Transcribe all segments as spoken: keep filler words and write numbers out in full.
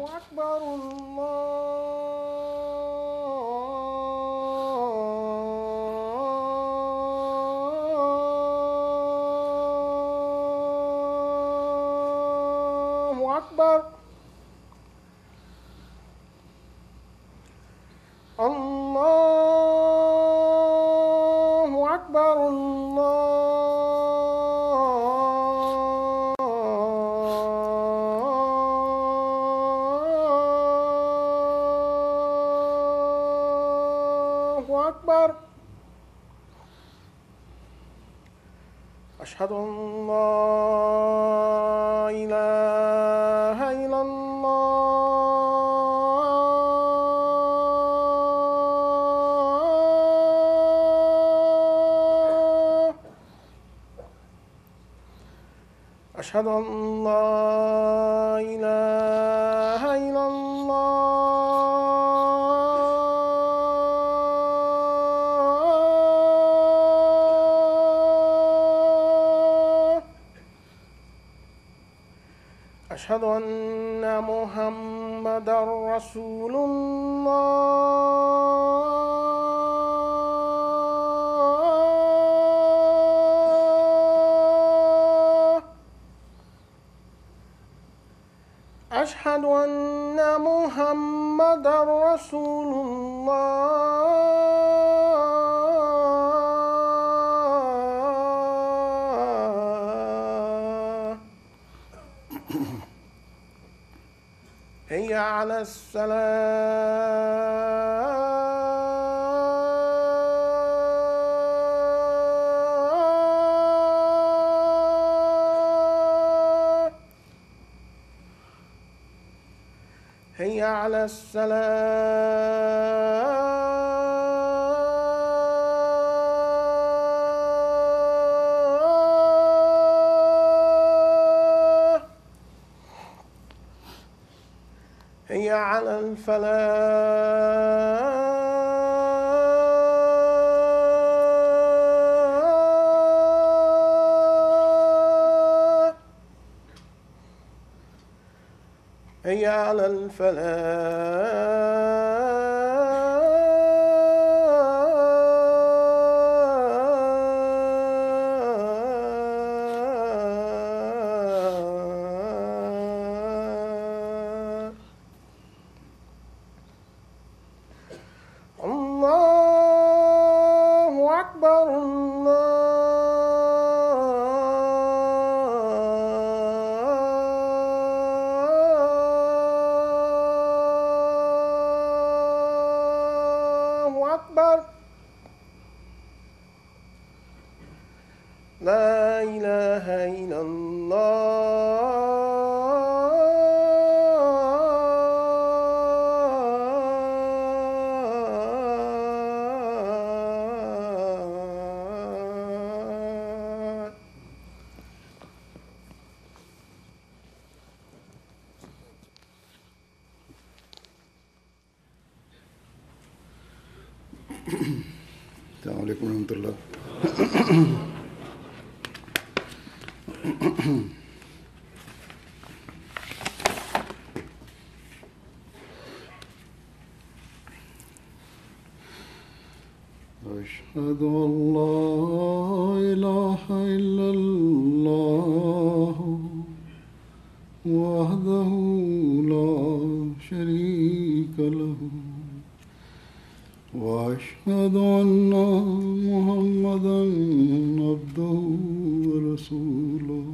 أكبر الله أكبر الله أكبر الله أكبر أشهد أن لا إله إلا الله أشهد أن لا إله إلا الله أشهد أن محمدًا رسول الله أشهد أن محمدًا رسول الله هيا على الصلاة هيا على السلام هيا على الفلاح هيا على الفلاح الله أكبر الله أكبر لا إله إلا الله السلام عليكم ورحمة الله. أشهد أن لا إله إلا الله وحده لا شريك له وأشهد أن محمدًا عبده ورسوله.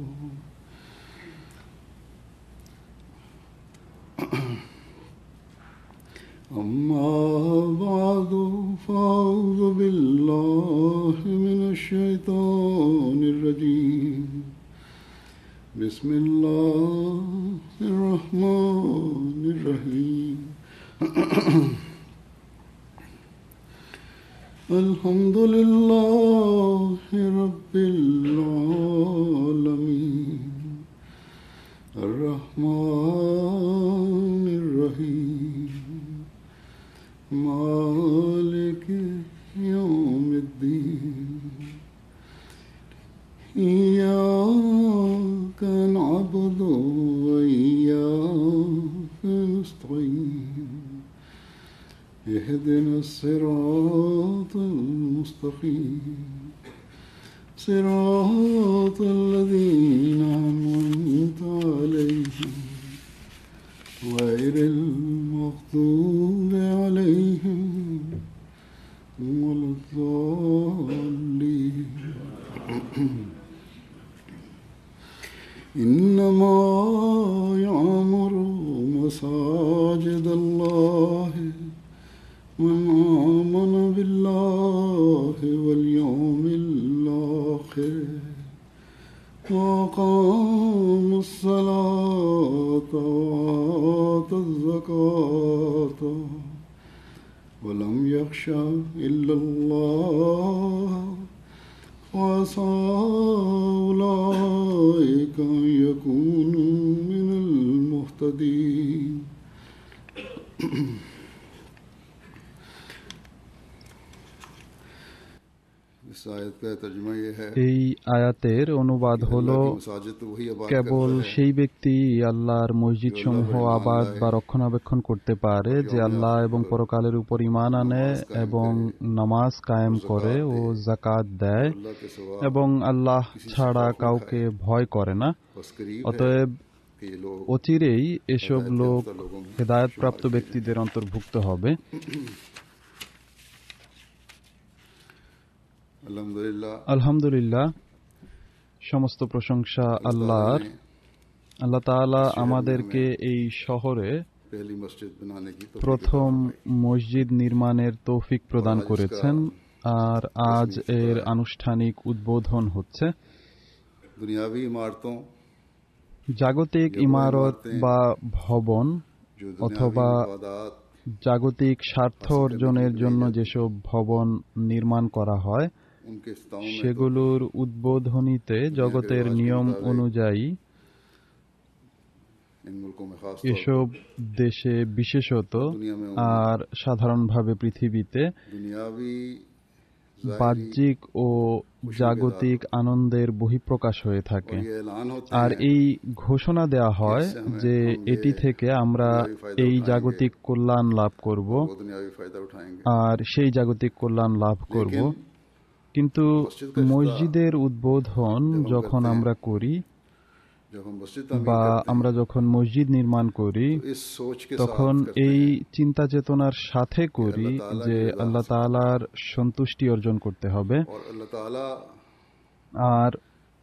أما بعد فأعوذ بالله من الشيطان الرجيم. بسم الله الرحمن الرحيم. الحمد لله رب العالمين الرحمن الرحيم مالك يوم الدين إياك نعبد وإياك اهدنا الصراط المستقيم صراط الذين أنعمت عليهم غير المغضوب عليهم ولا الضالين إنما يعمر مساجد الله من آمن بالله واليوم الآخر وأقام الصلاة وآتى الزكاة ولم يخش إلا الله وعسى أولئك أن يكونوا من المهتدين इस आयत का तर्जुमा ये है এই আয়াতের অনুবাদ হলো मसाजिद तो वही आबाद কেবল करता है সেই ব্যক্তি আল্লাহর মসজিদ সমূহ আবাদ বা রক্ষণাবেক্ষণ করতে পারে যে আল্লাহ এবং পরকালের উপর ঈমান আনে এবং নামাজ কায়েম করে ও যাকাত দেয় अल्लाह के सिवा এবং আল্লাহ ছাড়া কাউকে ভয় করে না। बस करीब है অতএব कि ये लोग অচিরেই এসব লোক हिदायत लोगों में হেদায়েতপ্রাপ্ত ব্যক্তিদের অন্তর্ভুক্ত হবে। अल्हम्दुलिल्लाह আলহামদুলিল্লাহ, সমস্ত প্রশংসা আল্লাহর। আল্লাহ তাআলা আমাদেরকে এই শহরে पहली मस्जिद बनाने की तौफीक প্রথম মসজিদ নির্মাণের তৌফিক প্রদান করেছেন আর আজ এর আনুষ্ঠানিক উদ্বোধন হচ্ছে। दुनियावी इमारतों জাগতিক ইমারত বা ভবন जो অথবা दुनियावी मफादात জাগতিক স্বার্থ অর্জনের জন্য যেসব ভবন নির্মাণ করা হয় उनके इस्ताओं में সেগুলোর उद्বোधनीতে জগতের নিয়ম অনুযায়ী इन मुल्कों में खास এসব দেশে বিশেষত আর সাধারণভাবে পৃথিবীতে दुनियावी বাহ্যিক ও জাগতিক আনন্দের বহিঃপ্রকাশ হয়ে থাকে। ये ऐलान होते আর हैं এই ঘোষণা দেয়া হয় যে এটি থেকে আমরা এই জাগতিক কল্যাণ লাভ করব वो दुनियावी फायदा उठाएंगे আর সেই জাগতিক কল্যাণ লাভ করব। কিন্তু মসজিদের উদ্বোধন যখন আমরা করি जब हम मस्जिद বা तामीर करते আমরা যখন মসজিদ নির্মাণ করি हैं इस सोच के তখন साथ करते এই हैं চিন্তা চেতনার সাথে করি যে আল্লাহ তাআলার সন্তুষ্টি অর্জন করতে হবে और अल्लाह ताला আর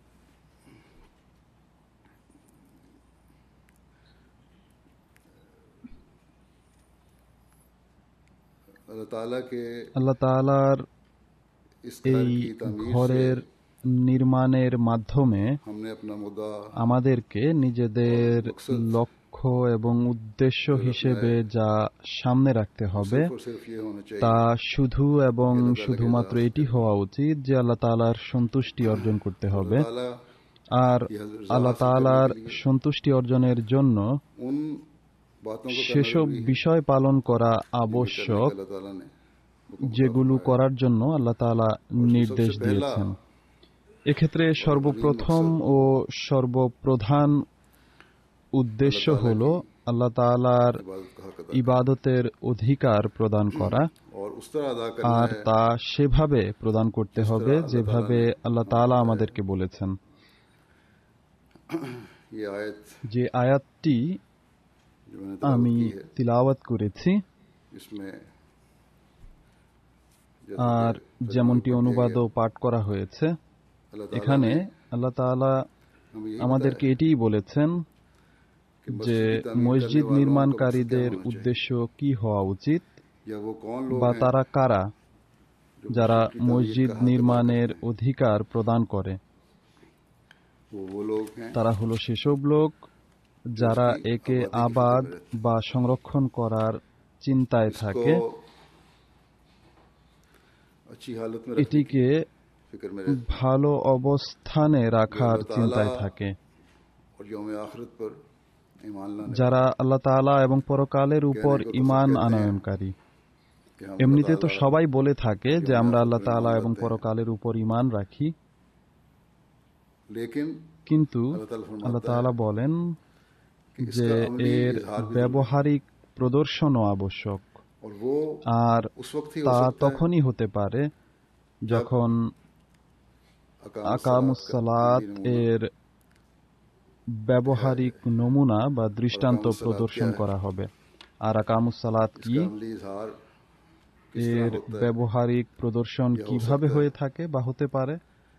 अल्लाह ताला के আল্লাহ তাআলার इस घर এই की तामीर ঘরের নির্মাণের মাধ্যমে हमने अपना मुद्दा আমাদেরকে নিজেদের লক্ষ্য এবং উদ্দেশ্য হিসেবে যা সামনে রাখতে হবে सिर्फ और सिर्फ ये होना चाहिए তা শুধু এবং শুধুমাত্র এটি হওয়া উচিত যে আল্লাহ তাআলার সন্তুষ্টি অর্জন করতে হবে। ताला আর আল্লাহ তাআলার সন্তুষ্টি অর্জনের জন্য उन बातों को সেসব বিষয় পালন করা আবশ্যক अल्लाह ताला ने যেগুলো করার জন্য আল্লাহ তাআলা নির্দেশ দিয়েছেন। এক্ষেত্রে সর্বপ্রথম ও সর্বপ্রধান উদ্দেশ্য হল আল্লাহ তাআলার इबादत का हक अदा ইবাদতের অধিকার প্রদান করা और उस तरह अदा करना আর है তা সেভাবে প্রদান করতে হবে যেভাবে আল্লাহ তাআলা আমাদেরকে বলেছেন। ये आयत যে আয়াতটি जो मैंने আমি तिलावत की है তিলাওয়াত করেছি इसमें আর যেমনটি অনুবাদও পাঠ করা হয়েছে, अल्लाह ताला এখানে আল্লাহ তাআলা हमें यही আমাদেরকে এটিই বলেছেন যে মসজিদ নির্মাণকারীদের উদ্দেশ্য কি হওয়া উচিত या वो कौन लोग বা हैं তারা কারা जो যারা मस्जिद की तामीर মসজিদ का हक अदा নির্মাণের करते हैं। অধিকার প্রদান করে। वो वो लोग हैं তারা হলো সেসব লোক যারা একে আবাদ বা সংরক্ষণ করার চিন্তায় থাকে, इसको अच्छी हालत में रखने की এটিকে फिक्र में रहते हैं ভালো অবস্থানে রাখার চিন্তায় থাকে। और यौम आखिरत पर ईमान लाने যারা আল্লাহ তাআলা এবং পরকালের উপর ঈমান আনয়নকারী। এমনিতে তো সবাই বলে থাকে যে আমরা আল্লাহ তাআলা এবং পরকালের উপর ঈমান রাখি, लेकिन কিন্তু अल्लाह ताला फरमाता আল্লাহ তাআলা বলেন कि যে इसका अमली এর इजहार भी ব্যবহারিক প্রদর্শনও আবশ্যক। और वो আর उस वक्त ही हो তা सकता है তখনই হতে পারে যখন अकामुस আকামুস सलात का সালাত अमली नमूना এর ব্যবহারিক নমুনা বা দৃষ্টান্ত আকামুস সালাত প্রদর্শন क्या है, করা হবে। আর আকামুস সালাত কি, इसका अमली इजहार किस तरह এর होता है, ব্যবহারিক প্রদর্শন यह हो কিভাবে सकता হয়ে है। থাকে বা হতে পারে।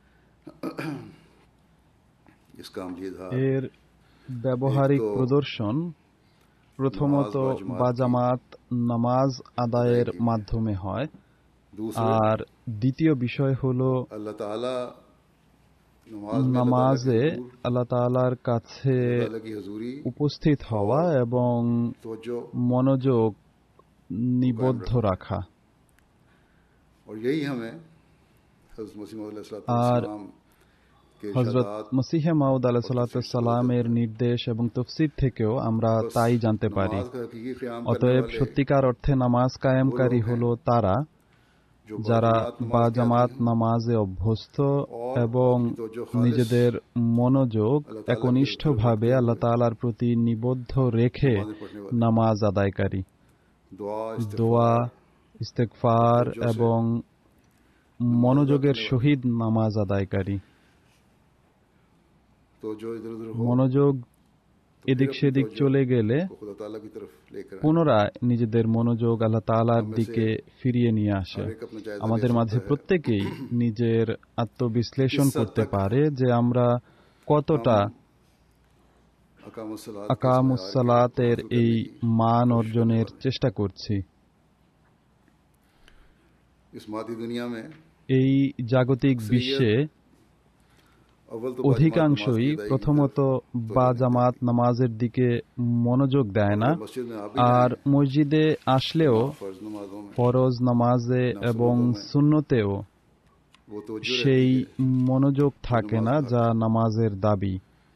इसका अमली इजहार এর ব্যবহারিক एक तो প্রদর্শন প্রথমত नमाज व जमात বাজামাত নামাজ আদায়ের अदायगी में। মাধ্যমে হয়। दूसरे আর দ্বিতীয় বিষয় হলো अल्लाह ताला नमाज में अल्लाह ताला की নামাজে हुजूर, আল্লাহ তাআলার কাছে अल्लाह ताला की हुजूरी উপস্থিত হওয়া এবং तवज्जो মনোযোগ নিবদ্ধ রাখা। और यही हमें हज़रत मसीह मौऊद আর अलैहिस्सलाम के হযরত इरशादात মসিহে মাউদ আলাইহিসসালামের নির্দেশ এবং তফসির থেকেও আমরা बस তাই জানতে পারি। नमाज का हकीकी क़याम करने অতএব वाले সত্যিকার অর্থে নামাজ কায়েমকারী হলো তারা जो যারা बाजमात नमाज বা के জামাত आदी हैं নামাজে অভ্যস্ত और এবং अपनी तवज्जो खालिस নিজেদের মনোযোগ अल्लाह ताला की একনিষ্ঠভাবে तरफ আল্লাহ रखते তাআলার প্রতি নিবদ্ধ রেখে हुए नमाज़ें पढ़ने वाले নামাজ আদায়কারী, दुआ দোয়া, इस्तिग़फ़ार ইস্তেগফার तवज्जो से এবং नमाज মনোযোগের अदा करने वाले। সহিত নামাজ আদায়কারী। तो जो इधर उधर हो মনোযোগ तो এদিক फिर अपनी সেদিক तवज्जो চলে গেলে को खुदा ताला की तरफ लेकर आए। পুনরায় নিজেদের মনোযোগ আল্লাহ তাআলার हम में দিকে से ফিরিয়ে নিয়ে আসে। हर एक अपना जायजा ले আমাদের सकता মাঝে है প্রত্যেকেই নিজের আত্মবিশ্লেষণ किस हद করতে तक পারে যে আমরা কতটা हम अकामुस सलात के इस আকামুস मयार के সালাতের हासिल এই करने की মান कोशिश অর্জনের करने वाले। চেষ্টা করছি। इस मादी दुनिया में এই জাগতিক अक्सरियत বিশ্বে अव्वल तो बाजमात नमाज অধিকাংশই की अदायगी की প্রথমত तरफ বা तवज्जो नहीं জামাত देते। নামাজের দিকে মনোযোগ দেয় और না, अगर मस्जिद में आ भी আর जाएं মসজিদে আসলেও तमाम फर्ज नमाजों में ফরজ নামাজে এবং नफल में সুন্নতেও वो तवज्जो সেই रहती है মনোযোগ থাকে না নামাজ যা নামাজের দাবি।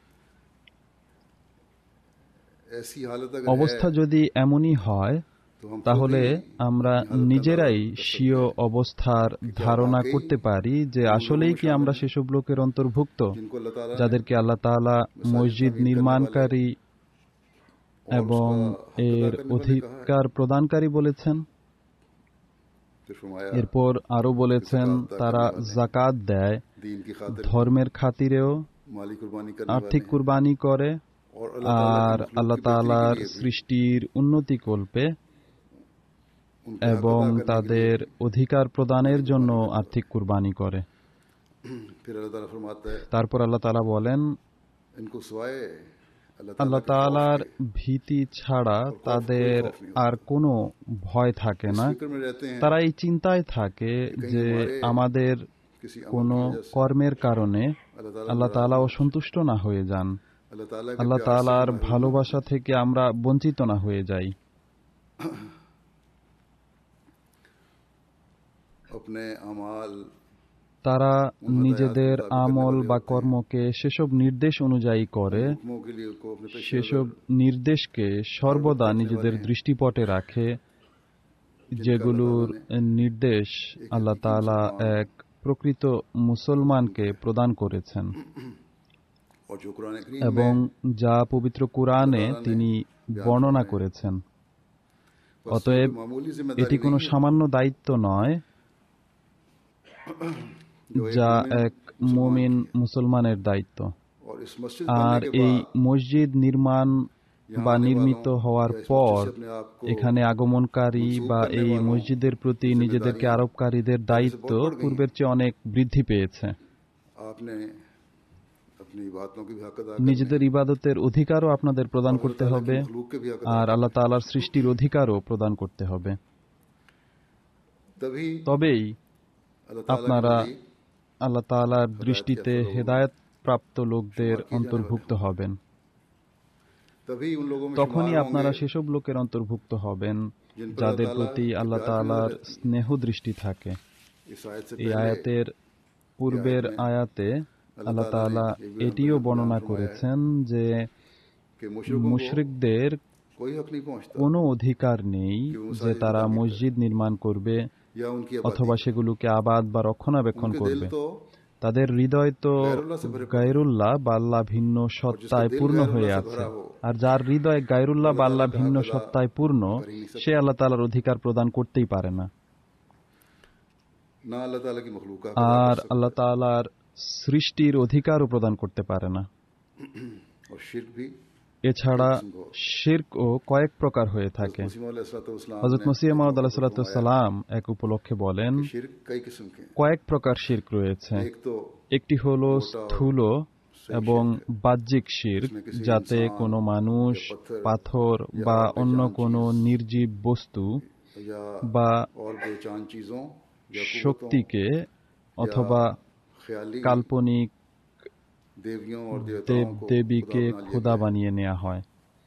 ऐसी हालत अगर অবস্থা है যদি এমনই হয় तो हम खुद তাহলে ही আমরা अपनी हालत का নিজেরাই अंदाजा कर স্বীয় सकते हैं অবস্থার कि क्या ধারণা वाकई করতে পারি যে हम उन আসলেই लोगों में কি शामिल আমরা हैं সেসব লোকের অন্তর্ভুক্ত जिनको अल्लाह ताला ने যাদেরকে আল্লাহ তাআলা मसाजिद মসজিদ तामीर करने वाले নির্মাণকারী और এবং उसका हक अदा এর करने वाले कहा है। অধিকার প্রদানকারী বলেছেন। फिर फरमाया এরপর আরো বলেছেন ज़कात अदा তারা करने वाले জাকাত দেয়, दीन की खातिर ধর্মের খাতিরেও माली कुर्बानी करने वाले আর্থিক हैं কুরবানি করে, और अल्लाह ताला আর की मखलूक আল্লাহ की बेहतरी তাআলার के लिए भी সৃষ্টির উন্নতি কল্পে उनके हक এবং अदा करने के लिए তাদের অধিকার প্রদানের জন্য আর্থিক কুরবানি করে। फिर अल्लाह ताला फरमाता है তারপর আল্লাহ তাআলা বলেন इनको सिवाय अल्लाह আল্লাহ ताला के खौफ তাআলার के ভীতি ছাড়া और खौफ তাদের कोई खौफ नहीं আর होता। কোনো ভয় থাকে इस না। फिक्र में रहते हैं তারা এই चिंताয় থাকে कि যে कहीं हमारे আমাদের किसी अमल কোনো की वजह से কর্মের কারণে अल्लाह ताला আল্লাহ नाराज তাআলা ना हो। অসন্তুষ্ট না হয়ে যান, अल्लाह ताला के আল্লাহ प्यार से তাআলার हम महरूम ना ভালোবাসা থেকে আমরা বঞ্চিত না হয়ে যাই। हो। अपने अमाल তারা उन নিজেদের हदायत के मुताबिक আমল करने বা वाले होते हैं। কর্মকে সেসব নির্দেশ অনুযায়ী করে, हुक्मों के लिए को अपने पेश সেসব নির্দেশকে সর্বদা নিজেদের দৃষ্টিপটে রাখে যেগুলোর নির্দেশ আল্লাহ তাআলা এক প্রকৃত মুসলমানকে প্রদান করেছেন और जो कुरान करीम এবং में যা পবিত্র কোরআনে তিনি বর্ণনা করেছেন। অতএব मामूली এটি जिम्मेदारी কোনো नहीं है সামান্য দায়িত্ব নয় जो एक যা मोमिन এক মুমিন মুসলমানের দায়িত্ব। और इस मस्जिद আর बनने के এই बाद মসজিদ নির্মাণ यहाँ বা आने নির্মিত वालों হওয়ার या इस পর मस्जिद से अपने आप को এখানে আগমনকারী मंसूब বা करने এই वालों মসজিদের প্রতি की নিজেদেরকে जिम्मेदारियां আরোপকারীদের पहले से দায়িত্ব बहुत बढ़ गई পূর্বের চেয়ে অনেক বৃদ্ধি পেয়েছে। आपने अपनी बातों की भी हक अदा करनी নিজেদের ইবাদতের অধিকারও আপনাদের প্রদান और अल्लाह করতে ताला হবে की मखलूक के भी हक अदा আর करनी। আল্লাহ তাআলার সৃষ্টির অধিকারও প্রদান করতে হবে। तभी তবেই अल्लाह ताला আপনারা के नज़दीक আল্লাহ তাআলার দৃষ্টিতে याफ्ता लोगों হেদায়েত প্রাপ্ত লোকদের शुमार किए जाने অন্তর্ভুক্ত वाले হবেন। तभी उन लोगों में তখনই शुमार আপনারা होंगे সেসব লোকের অন্তর্ভুক্ত হবেন जिन पर যাদের अल्लाह প্রতি ताला আল্লাহ की प्यार की তাআলার नजर रहती है। স্নেহ দৃষ্টি থাকে। इस आयत से এই पहले আয়াতের পূর্বের में আয়াতে अल्लाह আল্লাহ ताला তাআলা ने एक भी এটিও बयान বর্ণনা फरमाया है করেছেন যে कि मुशरिकों को মুশরিকদের कोई हक नहीं पहुंचता কোনো অধিকার নেই कि वो যে मसाजिद তারা तामीर মসজিদ নির্মাণ করবে या उनकी অথবা आबादी সেগুলোকে আবাদ বা রক্ষণাবেক্ষণ उनके दिल করবে। तो তাদের হৃদয় তো गैरुल्लाह से भरे पड़े গায়রুল্লাহ বা আল্লাহ ভিন্ন और जिसका সত্তায় दिल পূর্ণ হয়ে गैरुल्लाह से আছে। भरा हो আর যার হৃদয় গায়রুল্লাহ বা अल्लाह আল্লাহ ताला का ভিন্ন हक अदा সত্তায় পূর্ণ, कर ही नहीं সে सकता। আল্লাহ তাআলার অধিকার প্রদান করতেই পারে না। ना अल्लाह ताला की मखलूक का हक अदा আর कर আল্লাহ सकता তাআলার সৃষ্টির অধিকারও প্রদান করতে পারে না। है। और शिर्क भी এছাড়া শিরকও কয়েক প্রকার হয়ে থাকে। मसीह मौला अलैहिस्सलाम হযরত ने মসিহ एक মাউদ मौके पर আলাইহিস फरमाया সালাম এক উপলক্ষে বলেন, कि शिर्क कई किस्म के हैं। কয়েক প্রকার শিরক রয়েছে। एक तो একটি হলো স্থূল এবং বাহ্যিক শিরক, যাতে কোনো মানুষ, পাথর বা অন্য কোনো নির্জীব বস্তু या বা और बेजान चीजों या कुव्वतों শক্তিকে অথবা ख्याली কাল্পনিক देवियों और দেব देवताओं को দেবীকে खुदा बना लिया খোদা गया है। বানিয়ে নেওয়া হয়।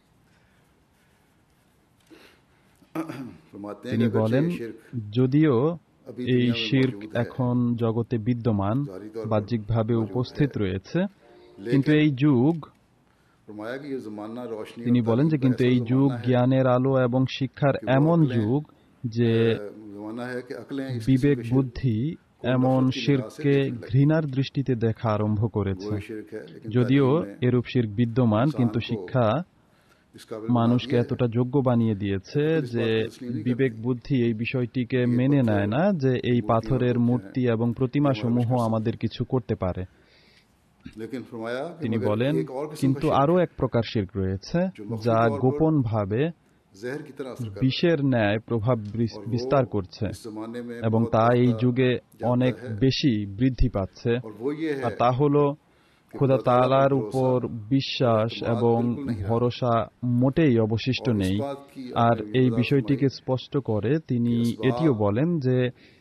फरमाते हैं তিনি कि अगरचे বলেন, ये शिर्क যদিও अभी এই दुनिया में শিরক मौजूद है, এখন জগতে বিদ্যমান, जाहिरी तौर पर বাহ্যিকভাবে मौजूद উপস্থিত है, রয়েছে, কিন্তু लेकिन এই যুগ, फरमाया कि ये जमाना रोशनी তিনি और বলেন যে तालीम का কিন্তু ऐसा এই যুগ जमाना है জ্ঞানের আলো এবং শিক্ষার कि वो এমন अक्लें যুগ যে अ, जमाना है कि अक्लें इस किस्म বিবেক के शिर्क বুদ্ধি को এমন नफरत की निगाह से শিরককে देखने लगे। ঘৃণার দৃষ্টিতে দেখা আরম্ভ वो করেছে। ही शिर्क है, लेकिन যদিও तालीम ने এরূপ শিরক বিদ্যমান, इंसान কিন্তু को শিক্ষা इस काबिल बना মানুষকে दिया है এতটা যোগ্য বানিয়ে দিয়েছে अक्ल इस যে बात को तस्लीम नहीं বিবেক करती বুদ্ধি এই বিষয়টিকে ये মেনে पत्थर, নেয় না যে এই मूर्तियां পাথরের होते মূর্তি हैं, এবং প্রতিমা ये हमारा সমূহ कुछ कर सकते আমাদের কিছু করতে পারে। लेकिन फरमाया कि তিনি मगर বলেন, एक और किस्म কিন্তু का शिर्क আরো है এক প্রকার শিরক রয়েছে जो मख्फी যা तौर पर গোপন ভাবে जहर की तरह असर कर रहा বিষের ন্যায় প্রভাব है বিস- और বিস্তার वो করছে इस जमाने में এবং बहुत তা এই बढ़ता যুগে जाता অনেক है বেশি বৃদ্ধি পাচ্ছে। और वो ये আর है তা হলো कि খোদা खुदा ताला তাআলার पर উপর भरोसा বিশ্বাস और एतमाद এবং बिल्कुल नहीं रहा ভরসা মোটেই অবশিষ্ট और इस নেই। बात की আর आपने এই वजाहत বিষয়টিকে फरमाई স্পষ্ট করে তিনি कि असबाब এটিও বলেন যে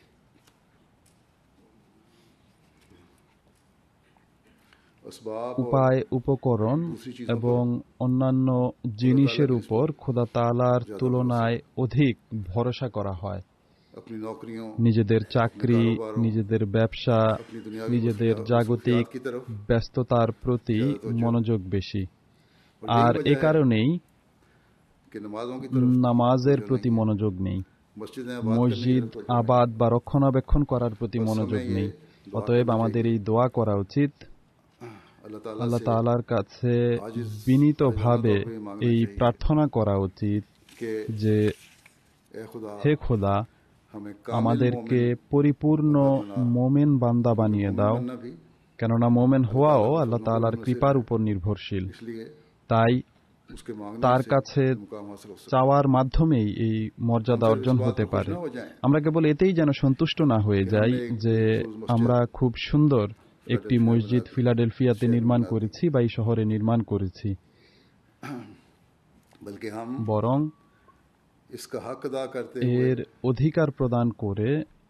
असबाब और উপায়, উপকরণ दूसरी चीजों এবং অন্যান্য জিনিসের উপর খোদা তাআলার তুলনায় অধিক ভরসা করা হয়। अपनी नौकरियों নিজেদের अपने চাকরি, कारोबारों নিজেদের ব্যবসা, अपनी दुनियावी নিজেদের मसरूफियात জাগতিক की तरफ ব্যস্ততার প্রতি ज्यादा तवज्जो মনোযোগ বেশি। और यही আর এ वजह है কারণেই कि नमाजों की तरफ নামাজের तवज्जो প্রতি नहीं है। मনোযোগ নেই, मस्जिदें आबाद करने की মসজিদ तरफ तवज्जो नहीं আবাদ বা রক্ষণাবেক্ষণ করার প্রতি बस মনোযোগ हमें ये নেই। दुआ অতএব करनी আমাদের चाहिए এই দোয়া করা উচিত, अल्लाह ताला আল্লাহ से তাআলার কাছে आजिज বিনীতভাবে आजिजाना तौर पे मांगना এই चाहिए প্রার্থনা করা উচিত कि যে ए खुदा হে খোদা, हमें कामिल আমাদেরকে मोमिन পরিপূর্ণ মোমেন বান্দা বানিয়ে मोमिन দাও, बनना भी কেননা মোমেন হওয়াও আল্লাহ फजल তাআলার में से কৃপার है। উপর নির্ভরশীল। इसलिए তাই उसके मांगने তার से কাছে मुकाम हासिल हो सकता চাওয়ার মাধ্যমেই এই है। মর্যাদা हम सिर्फ অর্জন इस बात হতে पे खुश পারে। ना हो जाएं আমরা কেবল এতেই যেন সন্তুষ্ট না হয়ে कि যাই हमने एक যে खूबसूरत मस्जिद আমরা খুব সুন্দর একটি फिलाडेल्फिया মসজিদ बना दी, ফিলাডেলফিয়াতে शहर নির্মাণ बना दी। করেছি বা এই শহরে নির্মাণ করেছি, बल्कि हम বরং इसका हक अदा करते हुए এর অধিকার প্রদান করে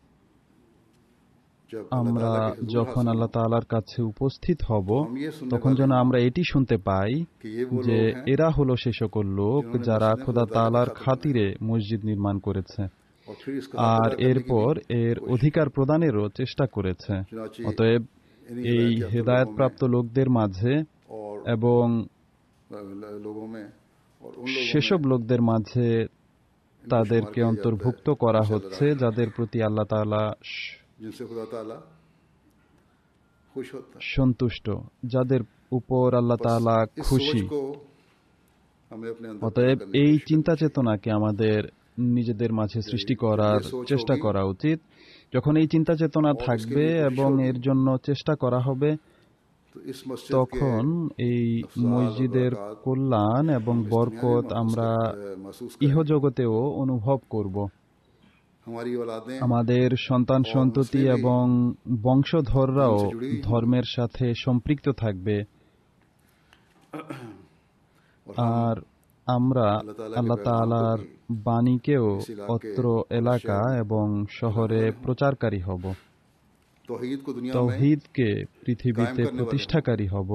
जब अल्लाह আমরা ताला के हुजूर যখন हासिल আল্লাহ हों, তাআলার কাছে উপস্থিত হব, हम ये सुनने তখন वाले যেন हों আমরা এটি শুনতে পাই कि ये वो যে लोग हैं এরা হলো সে সকল লোক जिन्होंने যারা मस्जिदें খোদা खुदा ताला তাআলার की खातिर খাতিরে মসজিদ নির্মাণ করেছে और फिर इसका हक আর अदा करने की এরপর भी এর कोशिश অধিকার প্রদানেরও চেষ্টা করেছে। चुनांचे অতএব इन्हीं এই हिदायत याफ्ता হেদায়েতপ্রাপ্ত লোকদের মাঝে और এবং लोगों में और उन लोगों সেসব में লোকদের মাঝে इनको তাদেরকে शुमार किया অন্তর্ভুক্ত जाता है, করা इंशाअल्लाह হচ্ছে राह যাদের প্রতি আল্লাহ তাআলা जिनसे खुदा ताला खुश होता है। সন্তুষ্ট, যাদের উপর আল্লাহ बस তাআলা इस খুশি। सोच को हमें अपने अंदर पैदा অতএব करने की এই कोशिश চিন্তা करनी चाहिए। চেতনাকে আমাদের নিজেদের মাঝে সৃষ্টি ये করার सोच চেষ্টা होगी করা উচিত। যখন এই চিন্তা চেতনা और इसके থাকবে लिए कोशिश এবং होगी এর জন্য চেষ্টা করা হবে, तो इस मस्जिद তখন के এই अफजाल और মসজিদের बरक़ात কল্যাণ এবং हम इस दुनिया में বরকত महसूस আমরা कर- महसूस करेंगे। ইহজগতেও অনুভব করব। हमारी औलादें আমাদের সন্তান সন্ততি মুসলিম এবং বংশধররাও দিন সে জুড়ি হোঁगी। ধর্মের সাথে সম্পৃক্ত থাকবে। और हम আর আমরা আল্লাহ তাআলা কে আল্লাহ पैगाम তাআলার को भी বাণীকেও इस इलाके অত্র और এলাকা शहर में এবং শহরে फैलाने वाले हों। প্রচারকারী হব, तौहीद को दुनिया में তৌহিদকে পৃথিবীতে कायम करने वाले প্রতিষ্ঠাকারী হব।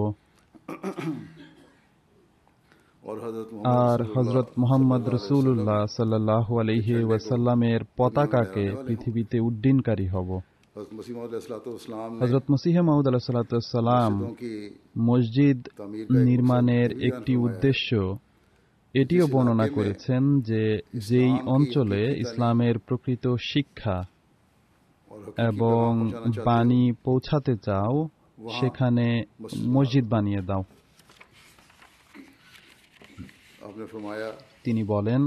और हजरत আর मोहम्मद হযরত মুহাম্মদ রাসূলুল্লাহ সাল্লাল্লাহু আলাইহি ওয়াসাল্লামের পতাকাকে পৃথিবীতে উড্ডীনকারী হব। हजरत मसीह मौद अलैहिस्सलाम ने হযরত মসিহ মাউদ আলাইহিস সালাম मस्जिदों की মসজিদ तामीर का एक নির্মাণের मकसद भी একটি बयान फरमाया है। উদ্দেশ্য এটিও जिस বর্ণনা इलाके में করেছেন যে যেই इस्लाम की অঞ্চলে हकीकी तालीम ইসলামের প্রকৃত শিক্ষা और और हकीकी এবং पैगाम पहुंचाना चाहते বাণী পৌঁছাতে চাও সেখানে মসজিদ বানিয়ে দাও। हो। आपने फरमाया তিনি বলেন,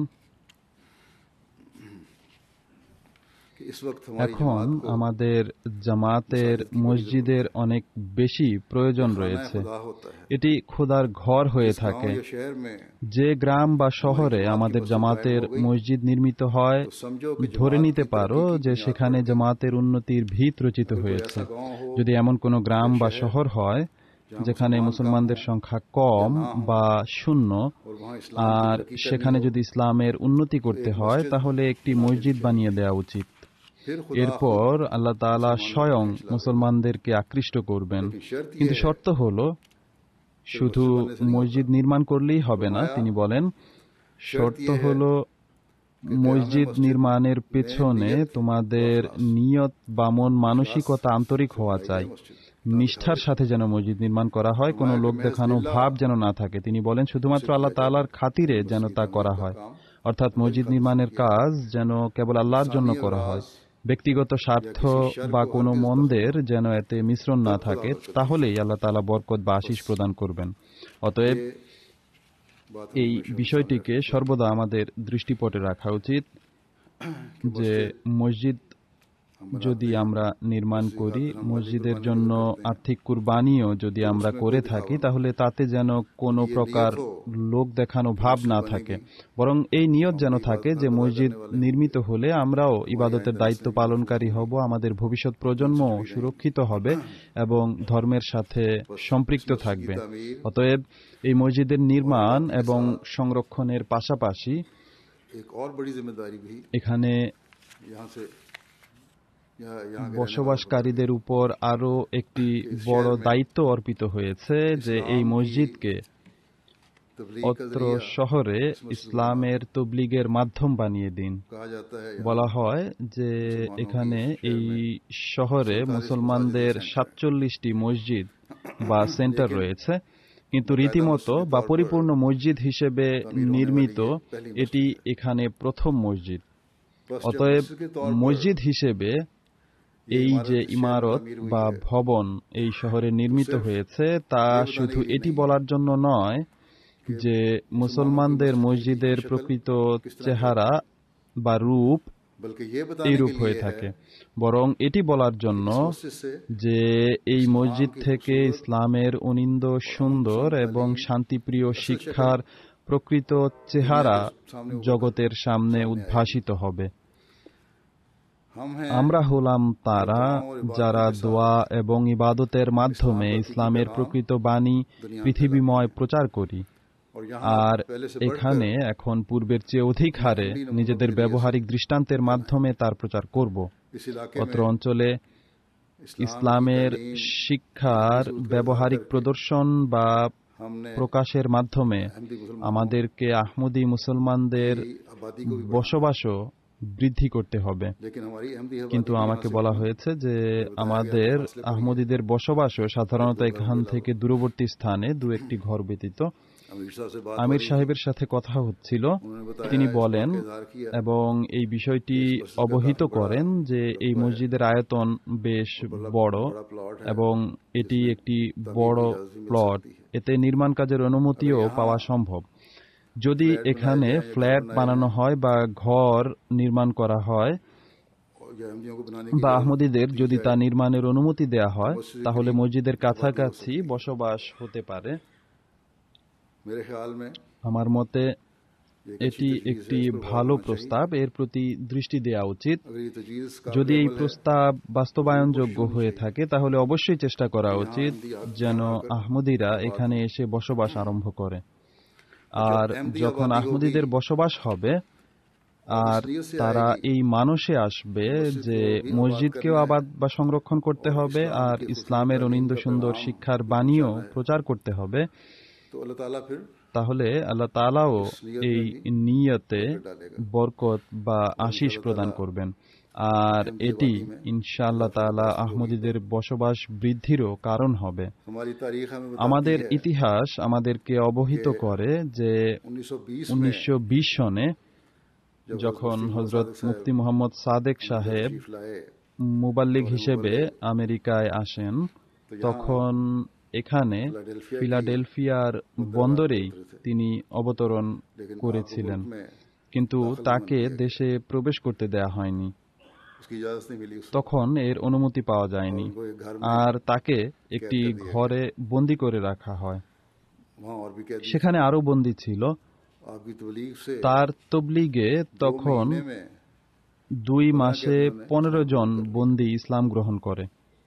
कि इस वक्त हमारी এখন जमात को আমাদের জামাতের মসজিদের অনেক বেশি প্রয়োজন खाना রয়েছে। खुदा होता है। এটি খোদার ঘর হয়ে इस থাকে। गांव या शहर में যে গ্রাম বা শহরে আমাদের জামাতের মসজিদ নির্মিত হয়, तो समझो कि ধরে जमात নিতে की পারো तरक्की की যে बुनियाद সেখানে पड़ गई। জামাতের উন্নতির ভিত রচিত कोई হয়েছে। ऐसा गांव हो যদি এমন কোনো গ্রাম বা শহর হয় যেখানে মুসলমানদের সংখ্যা কম বা শূন্য, और वहाँ इस्लाम की আর तरक्की সেখানে करनी हो, যদি ইসলামের উন্নতি করতে হয় তাহলে একটি মসজিদ বানিয়ে দেওয়া উচিত। फिर खुदा এরপর আল্লাহ তাআলা স্বয়ং মুসলমানদেরকে আকৃষ্ট করবেন। लेकिन शर्त यह কিন্তু है শর্ত হলো শুধু মসজিদ নির্মাণ করলেই হবে না। তিনি বলেন শর্ত হলো মসজিদ নির্মাণের পেছনে তোমাদের নিয়ত বা মন মানসিকতা আন্তরিক হওয়া চাই। নিষ্ঠার সাথে যেন মসজিদ নির্মাণ করা হয়, কোনো লোক দেখানো ভাব যেন না থাকে। তিনি বলেন শুধুমাত্র আল্লাহ তাআলার খাতিরে যেন তা করা হয়, অর্থাৎ মসজিদ নির্মাণের কাজ যেন কেবল আল্লাহর জন্য করা হয়। ব্যক্তিগত স্বার্থ বা কোনো মন্দের যেন এতে মিশ্রণ না থাকে, তাহলেই আল্লাহ তাআলা বরকত বা আশিস প্রদান করবেন। অতএব এই বিষয়টিকে সর্বদা আমাদের দৃষ্টিপটে রাখা উচিত যে মসজিদ যদি আমরা নির্মাণ করি, মসজিদের জন্য আর্থিক কুরবানিও যদি আমরা করে থাকি, তাহলে তাতে যেন কোনো প্রকার লোক দেখানো ভাব না থাকে, বরং এই নিয়ত যেন থাকে যে মসজিদ নির্মিত হলে আমরাও ইবাদতের দায়িত্ব পালনকারী হব, আমাদের ভবিষ্যৎ প্রজন্ম সুরক্ষিত হবে এবং ধর্মের সাথে সম্পৃক্ত থাকবে। অতএব এই মসজিদের নির্মাণ এবং সংরক্ষণের পাশাপাশি एक और बड़ी जिम्मेदारी भी এখানে यहाँ से यहाँ यहाँ के বসবাসকারীদের উপর আরও একটি বড় দায়িত্ব অর্পিত হয়েছে যে এই মসজিদকে तबलीग का অত্র जरिया শহরে ইসলামের তবলিগের মাধ্যম বানিয়ে দিন। कहा जाता है। বলা হয় যে এখানে এই শহরে মুসলমানদের সাতচল্লিশটি মসজিদ বা সেন্টার রয়েছে, কিন্তু রীতিমতো বা পরিপূর্ণ মসজিদ হিসেবে নির্মিত এটি এখানে প্রথম মসজিদ। অতএব মসজিদ হিসেবে এই যে ইমারত বা ভবন এই শহরে নির্মিত হয়েছে তা শুধু এটি বলার জন্য নয় যে মুসলমানদের মসজিদের প্রকৃত চেহারা বা রূপ बल्कि ये बताने এই के রূপ হয়ে लिए থাকে, है বরং এটি বলার জন্য मस्जिद से যে এই মসজিদ থেকে ইসলামের অনিন্দ সুন্দর এবং শান্তিপ্রিয় শিক্ষার প্রকৃত চেহারা জগতের সামনে উদ্ভাসিত হবে। हम हैं আমরা হলাম তারা যারা দোয়া এবং ইবাদতের মাধ্যমে ইসলামের প্রকৃত বাণী পৃথিবীময় প্রচার করি, और यहाँ আর पहले से এখানে এখন পূর্বের চেয়ে অধিক হারে নিজেদের ব্যবহারিক দৃষ্টান্তের মাধ্যমে তার প্রচার করব। इस इलाके অত্র में অঞ্চলে ইসলামের শিক্ষার ব্যবহারিক প্রদর্শন বা हमने প্রকাশের মাধ্যমে अहमदी मुसलमान আমাদেরকে আহমদি মুসলমানদের की आबादी को भी बढ़ाना। বসবাসও বৃদ্ধি করতে হবে। लेकिन हमारी अहमदी आबादी কিন্তু भी আমাকে यहाँ से বলা হয়েছে যে আমাদের আহমদীদের বসবাসও সাধারণত এখান থেকে দূরবর্তী স্থানে দু একটি ঘর ব্যতীত। अमीर साहब से बात আমির हुई, সাহেবের সাথে কথা হচ্ছিল, उन्होंने बताया, তিনি इस বলেন बात का इजहार किया এবং এই বিষয়টি অবহিত করেন যে এই মসজিদের আয়তন বেশ বড় बड़ा प्लॉट है এবং এটি একটি বড় প্লট, এতে নির্মাণ কাজের অনুমতিও পাওয়া সম্ভব। যদি এখানে ফ্ল্যাট বানানো হয় বা ঘর নির্মাণ করা হয় और ये अहमदियों को बनाने বা की আহমদীদের যদি তা নির্মাণের অনুমতি দেয়া হয় তাহলে মসজিদের কাছাকাছি বসবাস হতে পারে। मेरे ख्याल में আমার মতে ये এটি अच्छी तजवीज़ है, একটি इस पर गौर ভালো होना चाहिए। প্রস্তাব, এর প্রতি দৃষ্টি দেওয়া উচিত। अगर ये तजवीज़ काबिल যদি এই अमल है, প্রস্তাব বাস্তবায়নযোগ্য হয়ে থাকে তাহলে অবশ্যই চেষ্টা করা উচিত যেন আহমদীরা এখানে এসে বসবাস আরম্ভ করে। আর যখন আহমদীদের বসবাস হবে আর তারা এই মানসে আসবে যে মসজিদকেও আবাদ বা সংরক্ষণ করতে হবে আর ইসলামের অনিন্দ সুন্দর শিক্ষার বাণীও প্রচার করতে হবে, तो अल्लाह ताला फिर তাহলে আল্লাহ তাআলাও এই নিয়তে বরকত বা আশিস প্রদান করবেন। আর এটি ইনশাআল্লাহ তাআলা আহমদীদের বসবাস বৃদ্ধিরও কারণ হবে। हमारी तारीख हमें बताती আমাদের है ইতিহাস আমাদেরকে অবহিত করে যে उन्नीस सौ बीस में উনিশশো বিশ সনে जब যখন हज़रत হজরত सादिक साहब মুফতি মোহাম্মদ সাদেক সাহেব तशरीफ लाए, মুবাল্লিগ হিসেবে আমেরিকায় আসেন, তখন এখানে ফিলাডেলফিয়ার বন্দরেই তিনি অবতরণ लेकिन করেছিলেন, आपको में কিন্তু তাকে দেশে প্রবেশ করতে দেয়া হয়নি। उसकी इजाजत नहीं मिली। उस তখন এর অনুমতি পাওয়া যায়নি, उनको एक घर में আর তাকে একটি ঘরে বন্দি করে রাখা হয়। वहाँ और भी कैदी সেখানে আরো বন্দী ছিল। आपकी तबलीग से তার তবলিগে दो তখন महीने में দুই মাসে পনেরো জন বন্দী ইসলাম গ্রহণ করে।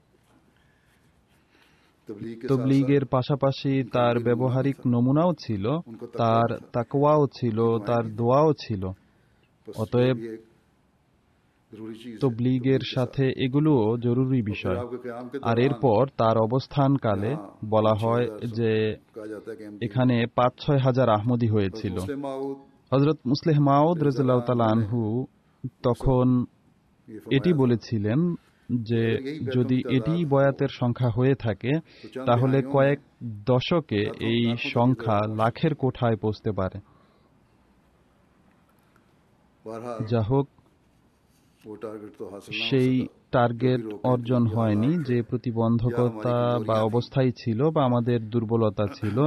तबलीग के তবলিগের পাশাপাশি তার ব্যবহারিক নমুনাও ছিল, তার তাকওয়াও ছিল, তার দোয়াও ছিল। साथ অতএব ये एक जरूरी चीज है। তবলিগের সাথে এগুলোও জরুরি বিষয়। आपके क़याम के আর दौरान এরপর তার অবস্থানকালে বলা হয় যে कहा जाता है कि हम এখানে পাঁচ ছয় হাজার আহমদী হয়েছিল। मुस्लिम माऊद হযরত মুসলিহ মাউদ রাদিয়াল্লাহু তাআলা আনহু তখন ये এটি বলেছিলেন যে যদি এটি বয়াতের সংখ্যা হয়ে থাকে তাহলে কয়েক দশকে এই সংখ্যা লাখের কোঠায় পৌঁছতে পারে। बहरहाल যা হোক, वो टारगेट तो हासिल ना हो সেই सका। টার্গেট অর্জন হয়নি যে প্রতিবন্ধকতা বা অবস্থাই ছিল বা আমাদের দুর্বলতা ছিল।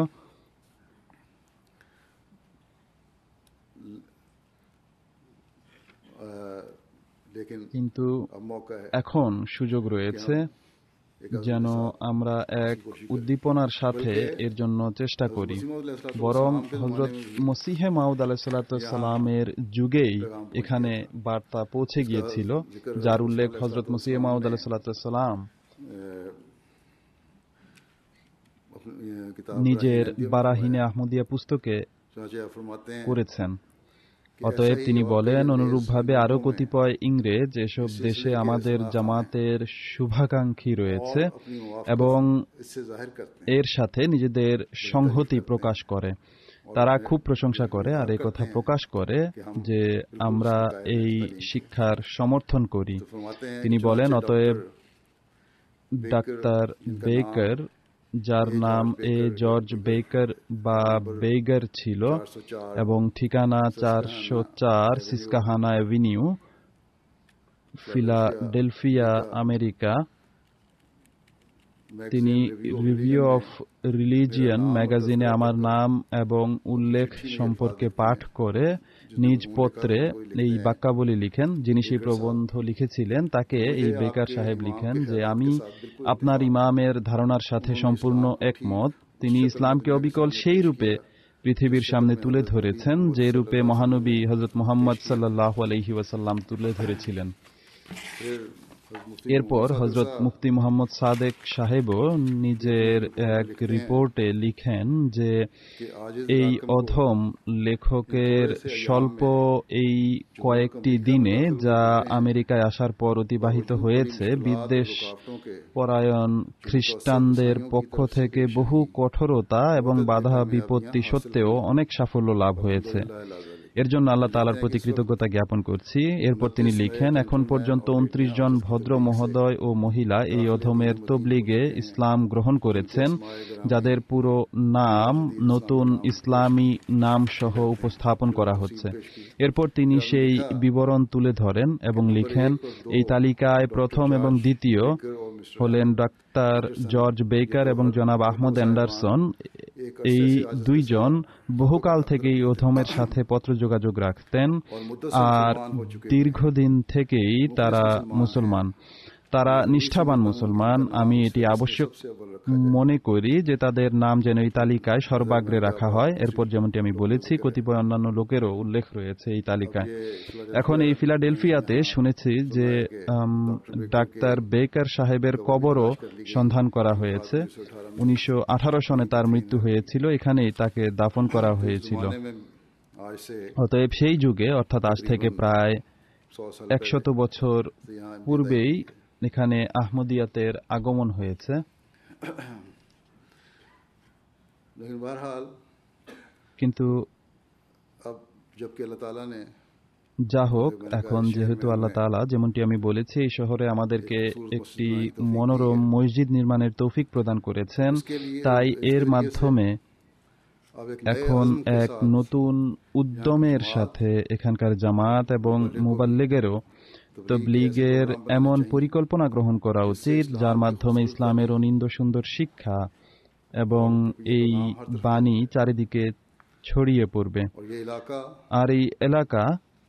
अ, लेकिन কিন্তু अब मौका है এখন সুযোগ রয়েছে एक যেন আমরা এক উদ্দীপনার সাথে এর জন্য চেষ্টা করি। বরং হযরত মসিহে মাউদ আলাইহিসসালামের যুগেই এখানে বার্তা পৌঁছে গিয়েছিল, যার উল্লেখ হযরত মসিহে মাউদ আলাইহিসসালাম নিজের বারাহিনে আহমদিয়া পুস্তকে फरमाते हैं করেছেন। অতএব তিনি বলেন, অনুরূপভাবে আরো কতিপয় ইংরেজ এসব দেশে আমাদের জামাতের শুভাকাঙ্ক্ষী রয়েছে अपनी मुवाफकत এবং इससे जाहिर करते हैं। এর সাথে নিজেদের সংহতি প্রকাশ করে। তারা খুব প্রশংসা করে আর এই কথা প্রকাশ করে যে আমরা এই শিক্ষার সমর্থন করি। तो फरमाते हैं তিনি कि বলেন, चुनांचे অতএব डॉक्टर ডাক্তার বেকার, যার নাম এ জর্জ বেকার বা বেগার ছিল चार सौ चार এবং ঠিকানা চারশো চার সিসকাহানা অ্যাভিনিউ, ফিলাডেলফিয়া, আমেরিকা। তিনি রিভিউ অফ রিলিজিয়ন ম্যাগাজিনে আমার নাম এবং উল্লেখ সম্পর্কে পাঠ করে নিজ পত্রে এই বাক্যাবলী লিখেন। যিনি সেই প্রবন্ধ লিখেছিলেন তাকে এই বেকার সাহেব লিখেন যে আমি আপনার ইমামের ধারণার সাথে সম্পূর্ণ একমত। তিনি ইসলামকে অবিকল সেই রূপে পৃথিবীর সামনে তুলে ধরেছেন যে রূপে মহানবী হযরত মুহাম্মদ সাল্লাল্লাহু আলাইহি ওয়াসাল্লাম তুলে ধরেছিলেন। फिर এরপর হযরত মুফতি মুহাম্মদ সাদেক সাহেবও নিজের এক রিপোর্টে লিখেন যে कि आज এই অধম লেখকের স্বল্প এই কয়েকটি দিনে যা আমেরিকায় আসার পর অতিবাহিত হয়েছে বিদ্বেষ के পরায়ণ খ্রিস্টানদের পক্ষ থেকে বহু কঠোরতা এবং বাধা বিপত্তি সত্ত্বেও অনেক সাফল্য লাভ হয়েছে। এর জন্য আল্লাহ তাআলার প্রতি কৃতজ্ঞতা জ্ঞাপন করছি। এরপর তিনি লিখেন, এখন পর্যন্ত উনত্রিশ জন ভদ্র মহোদয় ও মহিলা এই অধমের তবলিগে ইসলাম গ্রহণ করেছেন, যাদের পুরো নাম নতুন ইসলামী নাম সহ উপস্থাপন করা হচ্ছে। এরপর তিনি সেই বিবরণ তুলে ধরেন এবং লিখেন, এই তালিকায় প্রথম এবং দ্বিতীয় হলেন ডাক্তার জর্জ বেকার এবং জনাব আহমদ অ্যান্ডারসন। এই দুইজন বহুকাল থেকেই অধমের সাথে পত্র যোগাযোগ রাখতেন আর দীর্ঘদিন থেকেই তারা মুসলমান। তারা নিষ্ঠাবান মুসলমান। আমি এটি আবশ্যক মনে করি যে তাদের নাম যেন এই তালিকায় সর্বাগ্রে রাখা হয়। এরপর যেমনটি আমি বলেছি, কতিপয় অন্যান্য লোকেরও উল্লেখ রয়েছে এই তালিকায়। এখন এই ফিলাডেলফিয়াতে শুনেছি যে ডাক্তার বেকার সাহেবের কবরও সন্ধান করা হয়েছে। উনিশশো আঠারো সনে তার মৃত্যু হয়েছিল, এখানেই তাকে দাফন করা হয়েছিল। आज से অতএব সেই যুগে, অর্থাৎ আজ থেকে প্রায় सौ साल একশত বছর পূর্বেই এখানে আহমদিয়াতের আগমন হয়েছে। लेकिन बहरहाल কিন্তু अब जबकि अल्लाह ताला ने যা হোক, এখন যেহেতু আল্লাহ তাআলা, যেমনটি আমি বলেছি, এই শহরে আমাদেরকে একটি মনোরম মসজিদ নির্মাণের তৌফিক প্রদান করেছেন, তাই এর মাধ্যমে अब एक এখন এক নতুন উদ্যমের সাথে এখানকার জামাত এবং মুবাল্লিগেরও তবলিগের এমন পরিকল্পনা গ্রহণ করা উচিত যার মাধ্যমে ইসলামের অনিন্দ সুন্দর শিক্ষা এবং এই বাণী চারিদিকে ছড়িয়ে পড়বে। और ये इलाका আর এই এলাকা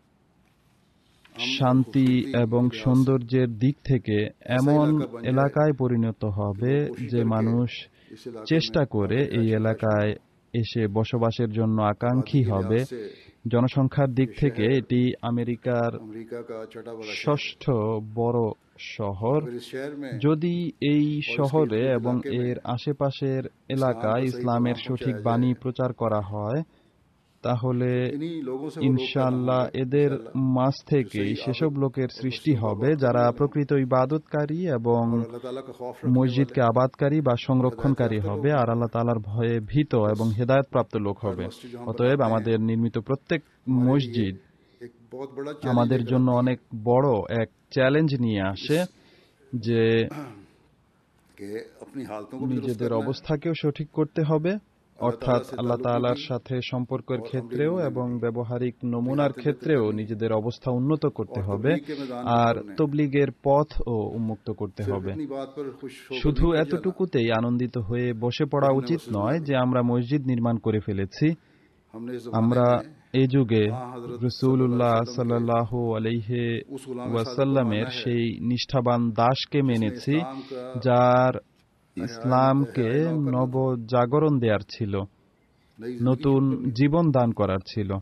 শান্তি এবং সৌন্দর্যের দিক থেকে এমন এলাকায় পরিণত হবে যে মানুষ इस इलाके চেষ্টা করে এই এলাকায় এসে বসবাসের জন্য আকাঙ্ক্ষী হবে। জনসংখ্যার দিক থেকে এটি আমেরিকার अमेरिका का छठा बड़ा शहर ষষ্ঠ বড় শহর। अगर इस शहर में যদি এই শহরে এবং এর আশেপাশের এলাকায় ইসলামের সঠিক বাণী প্রচার করা হয় তাহলে इन्हीं लोगों से वो लोग ইনশাআল্লাহ এদের মাঝ থেকেই সেসব লোকের সৃষ্টি হবে যারা প্রকৃত ইবাদতকারী এবং अल्लाह ताला का खौफ रखने মসজিদকে আবাদকারী বা সংরক্ষণকারী হবে আর আল্লাহ তাআলার ভয়ে ভীত এবং হেদায়েতপ্রাপ্ত লোক হবে। অতএব আমাদের নির্মিত প্রত্যেক মসজিদ एक बहुत बड़ा আমাদের জন্য অনেক বড় এক চ্যালেঞ্জ নিয়ে আসে যে कि अपनी हालतों को भी दुरुस्त নিজেদের करना है। অবস্থাকেও সঠিক করতে হবে, অর্থাৎ আল্লাহ তাআলার সাথে সম্পর্কের ক্ষেত্রেও এবং ব্যবহারিক নমুনার ক্ষেত্রেও নিজেদের অবস্থা উন্নত করতে হবে আর তবলিগের পথও উন্মুক্ত করতে सिर्फ হবে। इतनी बात पर खुश होकर শুধু नहीं बैठ এতটুকুতেই আনন্দিত হয়ে বসে পড়া উচিত নয় যে আমরা মসজিদ নির্মাণ করে ফেলেছি। जाना। हमने इस আমরা ज़माने में এই যুগে রাসূলুল্লাহ সাল্লাল্লাহু আলাইহি उस गुलाम ওয়াসাল্লামের সেই নিষ্ঠাবান দাসকে মেনেছি इस्लाम का যার ইসলামকে নবজাগরণ দেওয়ার ছিল, नई নতুন জীবন দান করার ছিল।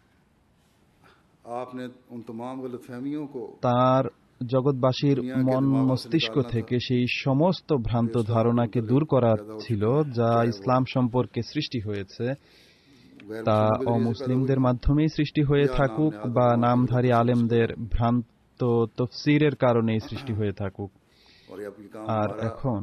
आपने उन तमाम गलतफहमियों को তার জগৎবাসীর মন মস্তিষ্ক থেকে সেই সমস্ত ভ্রান্ত ধারণাকে দূর করার ছিল যা ইসলাম সম্পর্কে সৃষ্টি হয়েছে, गैर তা मुस्लिम के जरिए से অমুসলিমদের মাধ্যমেই সৃষ্টি হয়ে থাকুক বা নামধারী আলেমদের ভ্রান্ত তফসিরের কারণেই সৃষ্টি হয়ে থাকুক। और ये आपकी काम আর हमारा এখন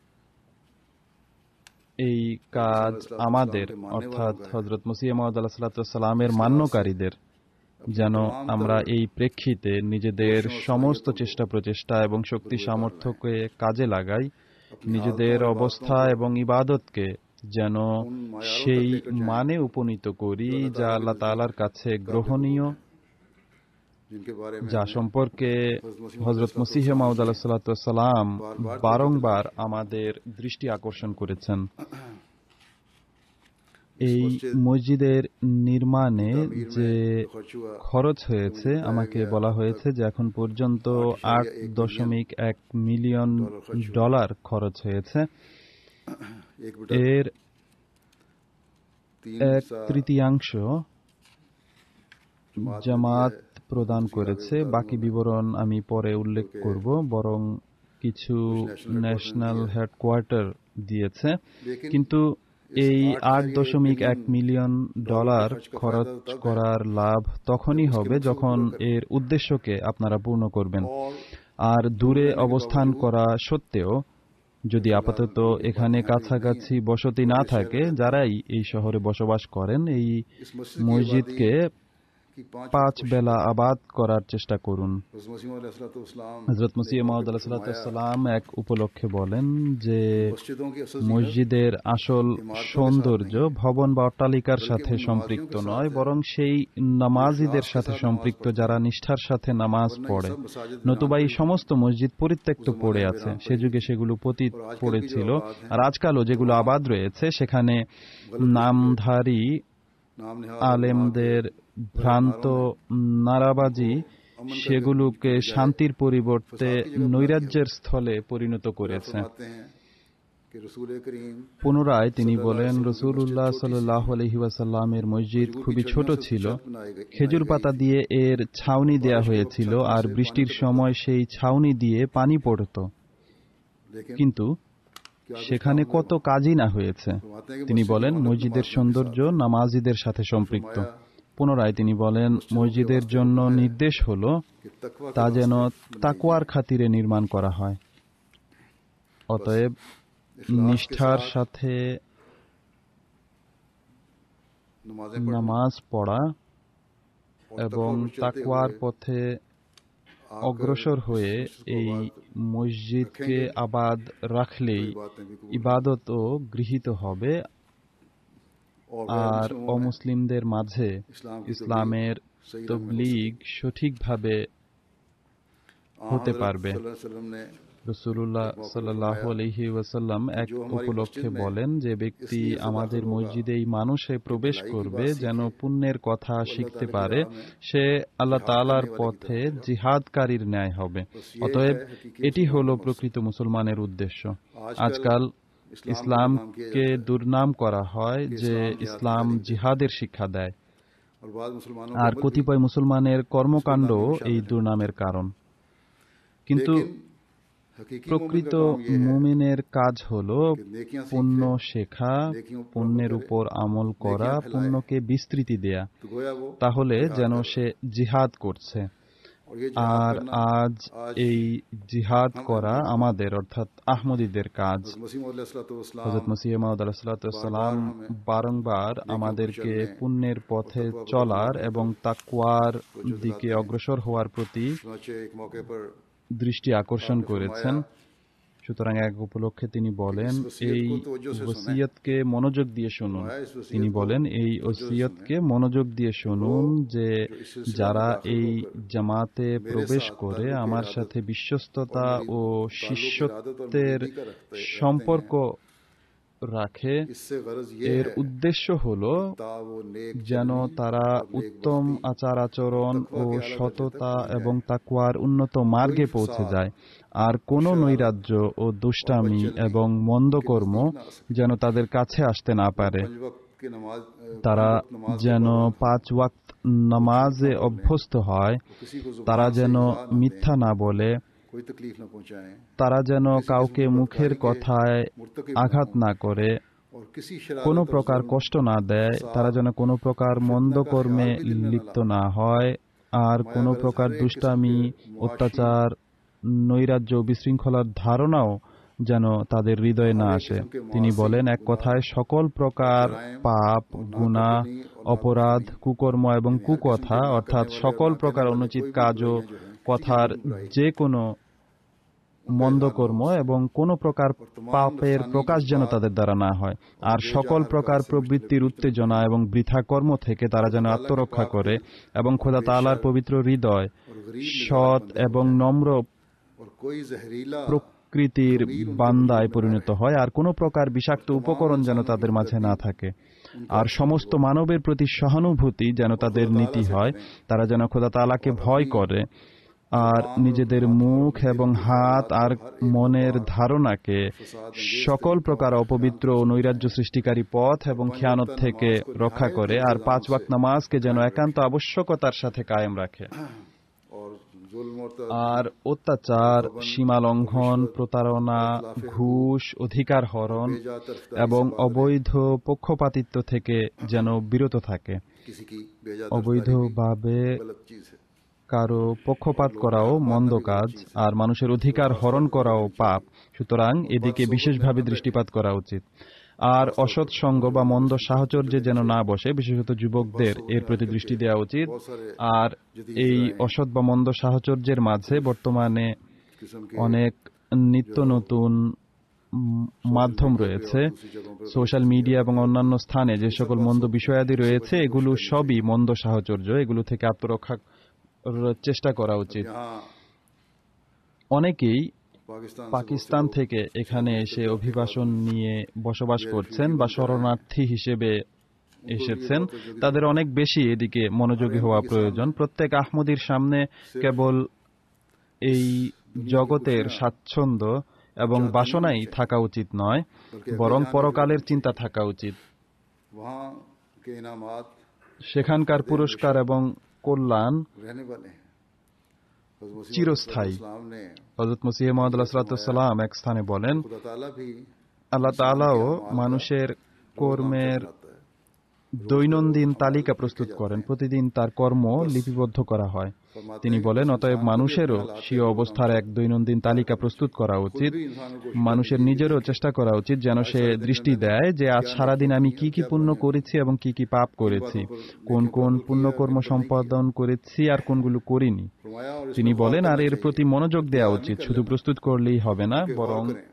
এই কাজ আমাদের অর্থাৎ হযরত মসিহ মাউদ আলাইহিস সালামের মান্যকারীদের, যেন আমরা এই প্রেক্ষিতে নিজেদের সমস্ত চেষ্টা প্রচেষ্টা এবং শক্তি সামর্থ্যকে কাজে লাগাই, নিজেদের অবস্থা এবং ইবাদতকে যেন সেই মানে উপনীত করি যা আল্লাহ তাআলার কাছে গ্রহণীয়, जिनके बारे में যা সম্পর্কে হযরত মসিহ মাউদ আলাইহিস সালাম বারংবার আমাদের দৃষ্টি আকর্ষণ করেছেন। এই মসজিদের নির্মাণে যে খরচ হয়েছে, আমাকে বলা হয়েছে যে এখন পর্যন্ত আট দশমিক এক মিলিয়ন ডলার খরচ হয়েছে। एक बेटा এর तीन এক सा তৃতীয়াংশ জামাত প্রদান করেছে, বাকি বিবরণ আমি পরে উল্লেখ করব, বরং কিছু ন্যাশনাল হেডকোয়ার্টার দিয়েছে। কিন্তু এই আট দশমিক এক মিলিয়ন ডলার খরচ করার লাভ তখনই হবে যখন এর উদ্দেশ্যকে আপনারা পূর্ণ করবেন। আর দূরে অবস্থান করা সত্ত্বেও যদি আপাতত এখানে কাছাকাছি বসতি না থাকে, যারাই এই শহরে বসবাস করেন, এই इस मस्जिद की মসজিদকে की पांच পাঁচ বেলা আবাদ করার চেষ্টা করুন। हज़रत मसीह मौद अलैहिस्सलाम হযরত মসিহ মাউদ আলাইহিস সালাম এক উপলক্ষে বলেন যে मस्जिदों की असल মসজিদের আসল সৌন্দর্য ভবন বা অট্টালিকার সাথে সম্পৃক্ত নয়, বরং সেই নামাজিদের সাথে সম্পৃক্ত যারা নিষ্ঠার সাথে নামাজ পড়ে। নতুবা এই সমস্ত মসজিদ পরিত্যক্ত পড়ে আছে, সে যুগে সেগুলো পতিত পড়েছিল। আর আজকালও যেগুলো আবাদ রয়েছে সেখানে নামধারী नाम निहाद আলেমদের ভ্রান্ত নারাবাজি সেগুলোকে শান্তির পরিবর্তে নৈরাজ্যের স্থলে পরিণত করেছে। फरमाते हैं कि रसूल करीम পুনরায় তিনি বলেন, রাসূলুল্লাহ সাল্লাল্লাহু আলাইহি ওয়াসাল্লামের মসজিদ খুবই ছোট ছিল, খেজুর পাতা দিয়ে এর ছাউনি দেয়া হয়েছিল আর বৃষ্টির সময় সেই ছাউনি দিয়ে পানি পড়ত, लेकिन কিন্তু সেখানে কত কাজই না হয়েছে। তিনি বলেন, মসজিদের সৌন্দর্য নামাজিদের সাথে সম্পৃক্ত। পুনরায় তিনি বলেন, মসজিদের জন্য নির্দেশ হল कि तकवा তা যেন তাকওয়ার খাতিরে নির্মাণ করা হয়। অতএব নিষ্ঠার সাথে नमाजें নামাজ পড়া এবং তাকওয়ার পথে অগ্রসর হয়ে এই মসজিদকে আবাদ রাখলেই ইবাদতও গৃহীত হবে আর অমুসলিমদের মাঝে ইসলামের তবলিগ সঠিকভাবে হতে পারবে। सल्लल्लाहु अलैहि वसल्लम ने রাসূলুল্লাহ সাল্লাল্লাহু আলাইহি ওয়াসাল্লাম এক উপলক্ষে বলেন, যে ব্যক্তি আমাদের মসজিদে এই মানুষে প্রবেশ করবে যেন পুণ্যের কথা শিখতে পারে, সে আল্লাহ তাআলার পথে জিহাদকারীর ন্যায় হবে। অতএব এটি হলো প্রকৃত মুসলমানের উদ্দেশ্য। আজকাল ইসলামকে দুর্নাম করা হয় যে ইসলাম জিহাদের শিক্ষা দেয়, और बाद मुसलमानों আর को কতিপয় মুসলমানের কর্মকাণ্ড এই দুর্নামের কারণ। কিন্তু हकीकी প্রকৃত मोमिन का काम ये है মুমিনের কাজ হলো कि नेकियां পুণ্য सीखते শেখা, नेकियों पर পুণ্যের अमल উপর আমল করা, नेकियां फैलाए। পুণ্যকে বিস্তৃতি দেয়া, तो गोया वो তাহলে जिहाद যেন कर रहा সে জিহাদ করছে। है। और ये जिहाद আর करना আজ आज এই জিহাদ हम করা अहमदियों আমাদের অর্থাৎ আহমদীদের কাজ। हज़रत मसीह मौद अलैहिस्सलाम হযরত মসিহ মাউদ আলাইহিস সালাম বারংবার আমাদেরকে পুণ্যের পথে তকওয়া চলার প্রতিপাদন এবং তাকওয়ার প্রচুর দিকে দিলাতে অগ্রসর হওয়ার প্রতি चुनाचे एक मौके पर দৃষ্টি আকর্ষণ आपने করেছেন। फरमाया, সুতরাং এক উপলক্ষে তিনি বলেন, इस वसीयत এই को तवज्जो से सुनें। ওসিয়তকে মনোযোগ দিয়ে শুনুন। फरमाया, इस वसीयत তিনি को বলেন, এই तवज्जो से ওসিয়তকে सुनें। মনোযোগ দিয়ে শুনুন যে जो इस सिलसिला যারা में दाखिल এই होकर জামাতে मेरे প্রবেশ साथ করে ताल्लुक আমার इरादत সাথে বিশ্বস্ততা और मेरी ও ताल्लुक শিষ্যত্বের इरादत और मुरीदी का रखते- रखते সম্পর্ক রাখে, इससे गरज ये এর है উদ্দেশ্য হলো ता वो नेक যেন चलनी তারা और नेक উত্তম बस्ती আচার আচরণ तकवा ও के आला दर्जे तक সততা पहुंच जाए। এবং তাকওয়ার উন্নত মার্গে कोई পৌঁছে फसाद, যায়, আর কোনো शरारत নৈরাজ্য ও দুষ্টামি और बदचलनी এবং মন্দকর্ম उनके नजदीक ना आ सके। যেন তাদের কাছে আসতে না পারে। पंज वक्त की नमाज अ, তারা पंज वक्त नमाज के যেন बाद পাঁচ ওয়াক্ত নামাজে অভ্যস্ত হয়, वो किसी को जुबान তারা से যেন इज़ा ना মিথ্যা दें, না বলে, कोई तकलीफ ना पहुंचाएं, তারা যেন किसी কাউকে किस्म की মুখের बदकारी के কথায় मुर्तकिब আঘাত ना না করে, हों, और किसी शरारत কোনো और প্রকার जुल्म, কষ্ট না দেয়, फसाद, তারা যেন কোনো প্রকার फितना মন্দ का কর্মে ख्याल भी दिल में न লিপ্ত लाए। না হয়, আর माया কোনো गरज প্রকার हर एक দুষ্টামি, किस्म के मुआशी অত্যাচার, নৈরাজ্য, বিশৃঙ্খলার ধারণাও যেন তাদের হৃদয়ে না हर एक আসে। किस्म के তিনি मुआसी, বলেন, এক गुनाह, কথায় সকল প্রকার जराइम পাপ, और গুনাহ, नाकदनी और অপরাধ, नाफरमानी, কুকর্ম এবং यानी हर কুকথা, किस्म के অর্থাৎ गुनाह करने সকল वाले और প্রকার कहने वाले অনুচিত कोई भी কাজ ও बुराइयां जो हैं, किसी কথার की भी बुराई, যে কোনো उनका মন্দ इजहार কর্ম ना हो এবং কোনো প্রকার और तमाम পাপের नफसानी প্রকাশ যেন जज्बात তাদের দ্বারা না হয়, আর और সকল बेजा প্রকার हरकत से প্রবৃত্তির मुजतनिब উত্তেজনা এবং বৃথা কর্ম থেকে তারা যেন खुदा ताला की আত্মরক্ষা पाक করে दिल এবং খোদা और তাআলার बेशर পবিত্র হৃদয়, और गरीब मिजाज সৎ बंदे हो এবং जाएं, নম্র और कोई जहरीला প্রকৃতির खमीर उनके বান্দায় वजूद में ना পরিণত रहे। হয়, আর কোনো প্রকার বিষাক্ত तमाम উপকরণ যেন इंसानों তাদের की মাঝে না हमदर्दी থাকে, उनके আর अपने সমস্ত हो মানবের প্রতি সহানুভূতি যেন और তাদের खुदा নীতি ताला से হয়। डरें তারা যেন খোদা তাআলাকে और ভয় अपनी করে, আর जुबान और নিজেদের हाथ और মুখ अपने এবং दिल के হাত ख्यालात আর को हर एक মনের नापाक ধারণাকে फसाद अंगेज সকল तरीकों প্রকার और অপবিত্র ख्याल ও से নৈরাজ্য बचाएं সৃষ্টিকারী পথ और এবং पंज খেয়ানত वक्त থেকে नमाज को রক্ষা नहायत করে, আর इंतजाम পাঁচ से ওয়াক্ত নামাজকে যেন कायम একান্ত रखें আবশ্যকতার সাথে কায়েম রাখে। और जुल्म और আর तअद्दुब অত্যাচার, गबन সীমা और লঙ্ঘন, रिश्वत প্রতারণা, और इतलाफ हुकूक ঘুষ, অধিকার और হরণ बेजा तरफदारी এবং से बाज रहें। অবৈধ পক্ষপাতিত্ব থেকে যেন বিরত থাকে। किसी की बेजा तरफदारी भी অবৈধভাবে गलत चीज है কারো और পক্ষপাত लोगों করাও का हक মন্দ मारना भी কাজ, गलत चीज है। আর মানুষের इसको অধিকার खास হরণ तौर पर করাও करनी পাপ। चाहिए সুতরাং और এদিকে बदसोबत में বিশেষভাবে न बैठे দৃষ্টিপাত করা উচিত। আর खास तौर অসৎ पर সঙ্গ বা মন্দ नौजवानों को সাহচর্যে तवज्जो যেন देनी না चाहिए বসে, বিশেষত और যুবকদের बदसोबत এর में প্রতি आजकल দৃষ্টি के দেওয়া উচিত। बहुत सारे আর जदीद এই ज़राए हैं অসৎ বা মন্দ সাহচর্যের মাঝে বর্তমানে किस्म के অনেক নিত্য जो নতুন উম, सोशल মাধ্যম मीडिया पे রয়েছে, और दूसरी जगहों पे সোশ্যাল गलत মিডিয়া এবং चीजें অন্যান্য স্থানে যে ये सब সকল बात মন্দ सब বিষয়াদি इससे রয়েছে, बचने की এগুলো कोशिश करनी সবই चाहिए। মন্দ সাহচর্য। এগুলো থেকে আত্মরক্ষা করার চেষ্টা করা अब উচিত। यहाँ অনেকেই पाकिस्तान से পাকিস্তান बहुत से থেকে लोग এখানে शरण এসে के অভিবাসন बाद নিয়ে বসবাস যে করছেন refugee বা बनकर आए हैं, শরণার্থী হিসেবে उनको भी ये এসেছেন, बहुत जरूरी তাদের है। অনেক বেশি এদিকে हर মনোযোগী হওয়া अहमदी के প্রয়োজন। सामने প্রত্যেক আহমদীর সামনে सिर्फ কেবল এই दुनिया की জগতের खुशियां স্বাচ্ছন্দ্য এবং चाहते नहीं বাসনাই होनी चाहिए, থাকা উচিত নয়, बल्कि বরং अगले जहां की পরকালের फिक्र চিন্তা चाहिए। থাকা উচিত। वहाँ के इनामात সেখানকার वादे পুরস্কার हमेशा এবং কল্যাণ रहने वाले हैं। हज़रत मसीह চিরস্থায়ী। इस्लाम ने হযরত মসিহ মাউদ আলাইহিসসালাম এক স্থানে বলেন, खुदा ताला भी আল্লাহ इंसान তাআলাও के अमाल का মানুষের रोजनामा কর্মের बनाता है। দৈনন্দিন रोज को তালিকা अमाल প্রস্তুত लिखे করেন, जाते हैं। প্রতিদিন তার কর্ম बस লিপিবদ্ধ করা হয়। फरमाते তিনি हैं कि বলেন, बस অতএব इंसान को भी মানুষেরও अपने हालात স্বীয় का অবস্থার এক रोजनामा দৈনন্দিন तैयार তালিকা करना প্রস্তুত चाहिए। করা खुद উচিত। भी इंसानों को हकीकत মানুষের में ये भी নিজেরও देखे চেষ্টা করা উচিত যেন आज সে सारे दिन में দৃষ্টি मैंने দেয় যে আজ क्या সারাদিন नेकियां আমি की কি और কি क्या পুণ্য बुराइयां की, করেছি এবং কি কি পাপ किन করেছি, बातों पर কোন नेकियों पर কোন अमल किया পুণ্যকর্ম किन पर नहीं किया। সম্পাদন করেছি আর কোনগুলো করিনি। फरमाया और তিনি इसमें गौर বলেন, আর करना এর चाहिए, প্রতি মনোযোগ দেওয়া इंतजार नहीं উচিত। कर শুধু लेना, প্রস্তুত করলেই হবে না, बल्कि गौर বরং करें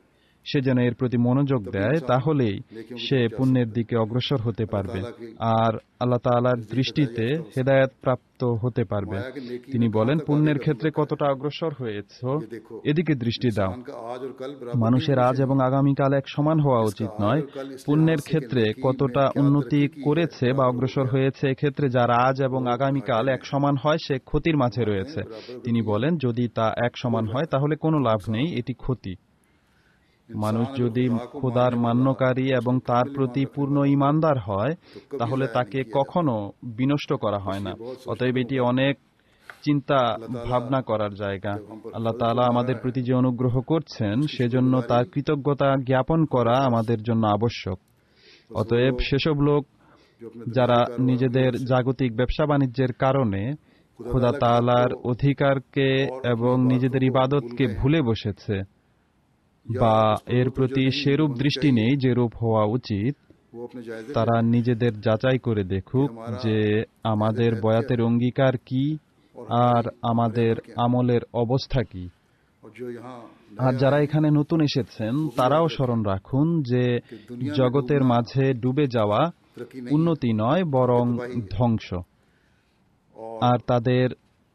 সে যেন এর প্রতি মনোযোগ দেয়, তাহলেই সে পুণ্যের দিকে অগ্রসর হতে পারবে আর আল্লাহ তাআলার দৃষ্টিতে হেদায়েত প্রাপ্ত হতে পারবে। তিনি বলেন, পুণ্যের ক্ষেত্রে কতটা অগ্রসর হয়েছ এদিকে দৃষ্টি দাও। মানুষের আজ এবং আগামীকাল এক সমান হওয়া উচিত নয়। পুণ্যের ক্ষেত্রে কতটা উন্নতি করেছে বা অগ্রসর হয়েছে, এক্ষেত্রে যারা আজ এবং আগামীকাল এক সমান হয় সে ক্ষতির মাঝে রয়েছে। তিনি বলেন, যদি তা এক সমান হয় তাহলে কোনো লাভ নেই, এটি ক্ষতি। মানুষ যদি খোদার মান্যকারী এবং তার প্রতি পূর্ণ ঈমানদার হয় তাহলে তাকে কখনো বিনষ্ট করা হয় না। অতএব এটি অনেক চিন্তা ভাবনা করার জায়গা। আল্লাহ তাআলা আমাদের প্রতি যে অনুগ্রহ করছেন সেজন্য তার কৃতজ্ঞতা জ্ঞাপন করা আমাদের জন্য আবশ্যক। অতএব সেসব লোক যারা নিজেদের জাগতিক ব্যবসা বাণিজ্যের কারণে খোদা তাআলার অধিকারকে এবং নিজেদের ইবাদতকে ভুলে বসেছে বা এর প্রতি সেরূপ দৃষ্টি নেই যেরূপ হওয়া উচিত, তারা নিজেদের যাচাই করে দেখুক যে আমাদের বয়াতের অঙ্গীকার কি আর আমাদের আমলের অবস্থা কি। আর যারা এখানে নতুন এসেছেন তারাও স্মরণ রাখুন যে জগতের মাঝে ডুবে যাওয়া উন্নতি নয় বরং ধ্বংস। আর তাদের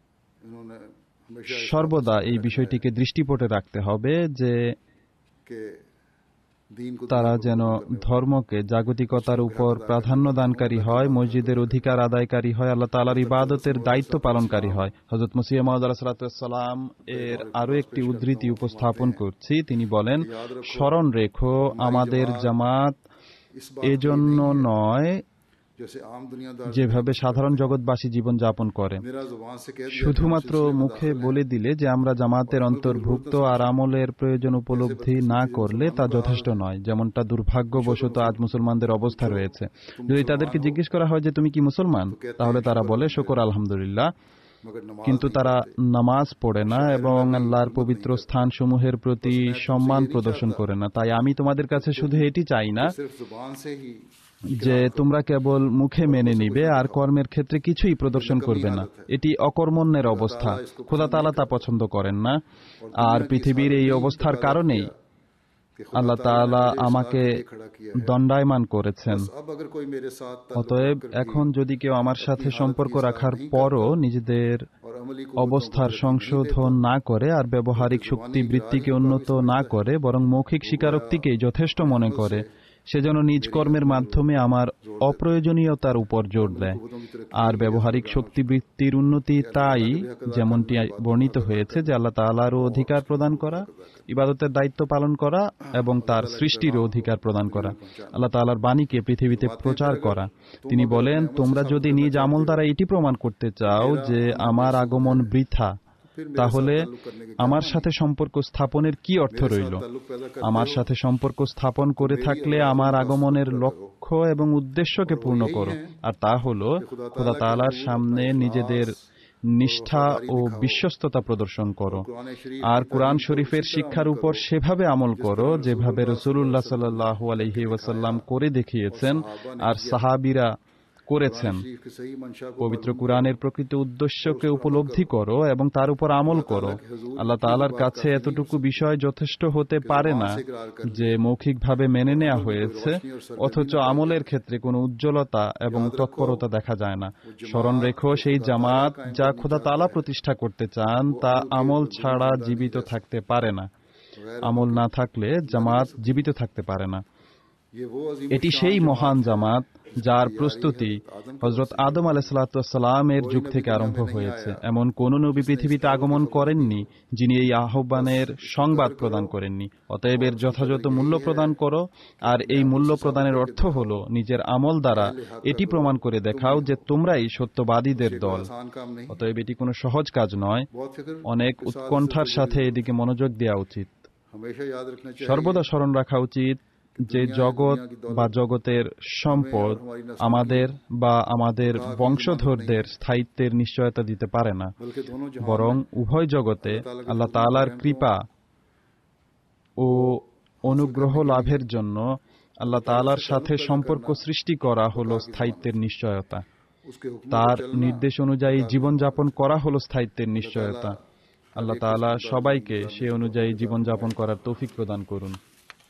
সর্বদা এই বিষয়টিকে দৃষ্টিপটে রাখতে হবে যে তারা যেন ধর্মকে জাগতিকতার উপর প্রাধান্য দানকারী হয়, মসজিদের অধিকার আদায়কারী হয়, আল্লাহ তাআলার ইবাদতের দায়িত্ব পালনকারী হয়। হযরত মসিহ মাউদ আলাইহিস সালাম এর আরো একটি উদ্ধৃতি উপস্থাপন করছি। তিনি বলেন, স্মরণ রেখো আমাদের জামাত এজন্য নয় যেভাবে সাধারণ জগৎবাসী জীবন যাপন করে। শুধুমাত্র মুখে বলে দিলে যে আমরা জামাতের অন্তর্ভুক্ত আর আমলের প্রয়োজন উপলব্ধি না করলে তা যথেষ্ট নয়, যেমনটা দুর্ভাগ্যবশত আজ মুসলমানদের অবস্থা রয়েছে। যদি তাদেরকে জিজ্ঞেস করা হয় যে তুমি কি মুসলমান, তাহলে তারা বলে শুকর আলহামদুলিল্লাহ, কিন্তু তারা নামাজ পড়ে না এবং আল্লাহর পবিত্র স্থানসমূহের প্রতি সম্মান প্রদর্শন করে না। তাই আমি তোমাদের কাছে শুধু এটি চাই না যে তোমরা কেবল মুখে মেনে নিবে আর কর্মের ক্ষেত্রে কিছুই প্রদর্শন করবে না। এটি অকর্মণ্যের অবস্থা, খোদা তাআলা তা পছন্দ করেন না। আর পৃথিবীর এই অবস্থার কারণেই আল্লাহ তাআলা আমাকে দণ্ডায়মান করেছেন। অতএব এখন যদি কেউ আমার সাথে সম্পর্ক রাখার পরও নিজেদের অবস্থার সংশোধন না করে আর ব্যবহারিক শক্তি বৃত্তিকে উন্নত না করে বরং মৌখিক স্বীকারোক্তিকেই যথেষ্ট মনে করে, সেজন্য নিজ কর্মের মাধ্যমে আমার অপ্রয়োজনীয়তার উপর জোর দেয়। আর ব্যবহারিক শক্তিবৃত্তির উন্নতি তাই, যেমনটি বর্ণিত হয়েছে, যে আল্লাহ তাআলারও অধিকার প্রদান করা, ইবাদতের দায়িত্ব পালন করা এবং তার সৃষ্টিরও অধিকার প্রদান করা, আল্লাহ তাআলার বাণীকে পৃথিবীতে প্রচার করা। তিনি বলেন, তোমরা যদি নিজ আমল দ্বারা এটি প্রমাণ করতে চাও যে আমার আগমন বৃথা, তাহলে আমার সাথে সম্পর্ক স্থাপনের কি অর্থ রইল? আমার সাথে সম্পর্ক স্থাপন করে থাকলে আমার আগমনের লক্ষ্য এবং উদ্দেশ্যকে পূর্ণ করো, আর তা হল খোদা তাআলার সামনে নিজেদের নিষ্ঠা ও বিশ্বস্ততা প্রদর্শন করো আর কুরআন শরীফের শিক্ষার উপর সেভাবে আমল করো যেভাবে রাসূলুল্লাহ সাল্লাল্লাহু আলাইহি ওয়াসাল্লাম করে দেখিয়েছেন আর সাহাবীরা করেছেন। পবিত্র কুরআনের প্রকৃত উদ্দেশ্যকে উপলব্ধি করো এবং তার উপর আমল করো। আল্লাহ তাআলার কাছে এতটুকু বিষয় যথেষ্ট হতে পারে না যে মৌখিকভাবে মেনে নেওয়া হয়েছে অথচ আমলের ক্ষেত্রে কোনো উজ্জ্বলতা এবং তৎপরতা দেখা যায় না। স্মরণ রেখো, সেই জামাত যা খোদা তাআলা প্রতিষ্ঠা করতে চান তা আমল ছাড়া জীবিত থাকতে পারে না। আমল না থাকলে জামাত জীবিত থাকতে পারে না। এটি সেই মহান জামাত যার প্রস্তুতি হযরত আদম আলাইহিস সালাম এর যুগ থেকে আরম্ভ হয়েছে। এমন কোন নবী পৃথিবীতে আগমন করেননি যিনি এই আহ্বানের সংবাদ প্রদান করেননি। অতএব এর যথাযথ মূল্য প্রদান করো, আর এই মূল্য প্রদানের অর্থ হল নিজের আমল দ্বারা এটি প্রমাণ করে দেখাও যে তোমরাই সত্যবাদীদের দল। অতএব এটি কোনো সহজ কাজ নয়। অনেক উৎকণ্ঠার সাথে এদিকে মনোযোগ দেওয়া উচিত। সর্বদা স্মরণ রাখা উচিত যে জগৎ বা জগতের সম্পদ আমাদের বা আমাদের বংশধরদের স্থায়িত্বের নিশ্চয়তা দিতে পারে না, বরং উভয় জগতে আল্লাহ তাআলার কৃপা ও অনুগ্রহ লাভের জন্য আল্লাহ তাআলার সাথে সম্পর্ক সৃষ্টি করা হল স্থায়িত্বের নিশ্চয়তা। তার নির্দেশ অনুযায়ী জীবনযাপন করা হল স্থায়িত্বের নিশ্চয়তা। আল্লাহ তাআলা সবাইকে সে অনুযায়ী জীবনযাপন করার তৌফিক প্রদান করুন।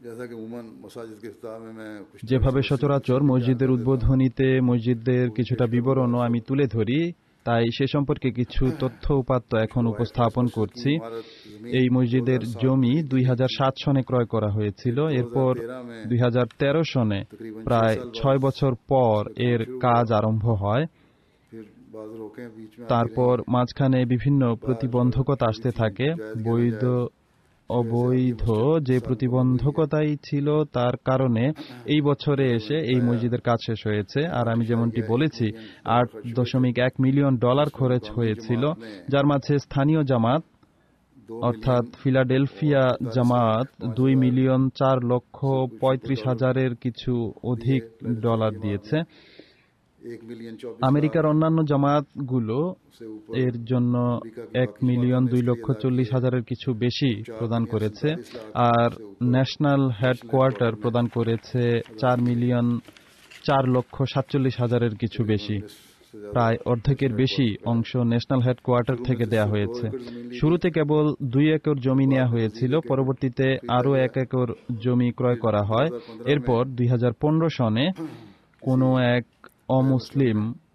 जैसा कि उमन मसाजिद के इफ्ताह में मैं कुछ যেভাবে সচরাচর মসজিদের উদ্বোধনীতে মসজিদের কিছুটা বিবরণও আমি তুলে ধরি, তাই সে সম্পর্কে কিছু তথ্য উপাত্ত এখন উপস্থাপন করছি। এই মসজিদের জমি দুই হাজার সাত সনে ক্রয় করা হয়েছিল। এরপর দুই হাজার তেরো সনে প্রায় ছয় বছর পর এর কাজ আরম্ভ হয়। फिर बाज रोकें बीच में তারপর মাঝখানে বিভিন্ন প্রতিবন্ধকতা আসতে থাকে। বৈধ অবৈধ যে প্রতিবন্ধকতাই ছিল তার কারণে এই বছরে এসে এই মসজিদের কাজ শেষ হয়েছে। আর আমি যেমনটি বলেছি, আট দশমিক এক মিলিয়ন ডলার খরচ হয়েছিল, যার মাঝে স্থানীয় জামাত অর্থাৎ ফিলাডেলফিয়া জামাত দুই মিলিয়ন চার লক্ষ পঁয়ত্রিশ হাজারের কিছু অধিক ডলার দিয়েছে। एक मिलियन चौबीस আমেরিকার অন্যান্য জামাতগুলো এর জন্য এক মিলিয়ন দুই লক্ষ চল্লিশ হাজারের কিছু বেশি প্রদান করেছে, আর ন্যাশনাল হেডকোয়ার্টার প্রদান করেছে চার মিলিয়ন চার লক্ষ সাতচল্লিশ হাজারের কিছু বেশি। প্রায় অর্ধেকের বেশি অংশ ন্যাশনাল হেডকোয়ার্টার থেকে দেয়া হয়েছে। শুরুতে কেবল দুই একর জমি নেওয়া হয়েছিল, পরবর্তীতে আরও এক একর জমি ক্রয় করা হয়। এরপর দুই হাজার পনেরো সনে কোনো এক অমুসলিম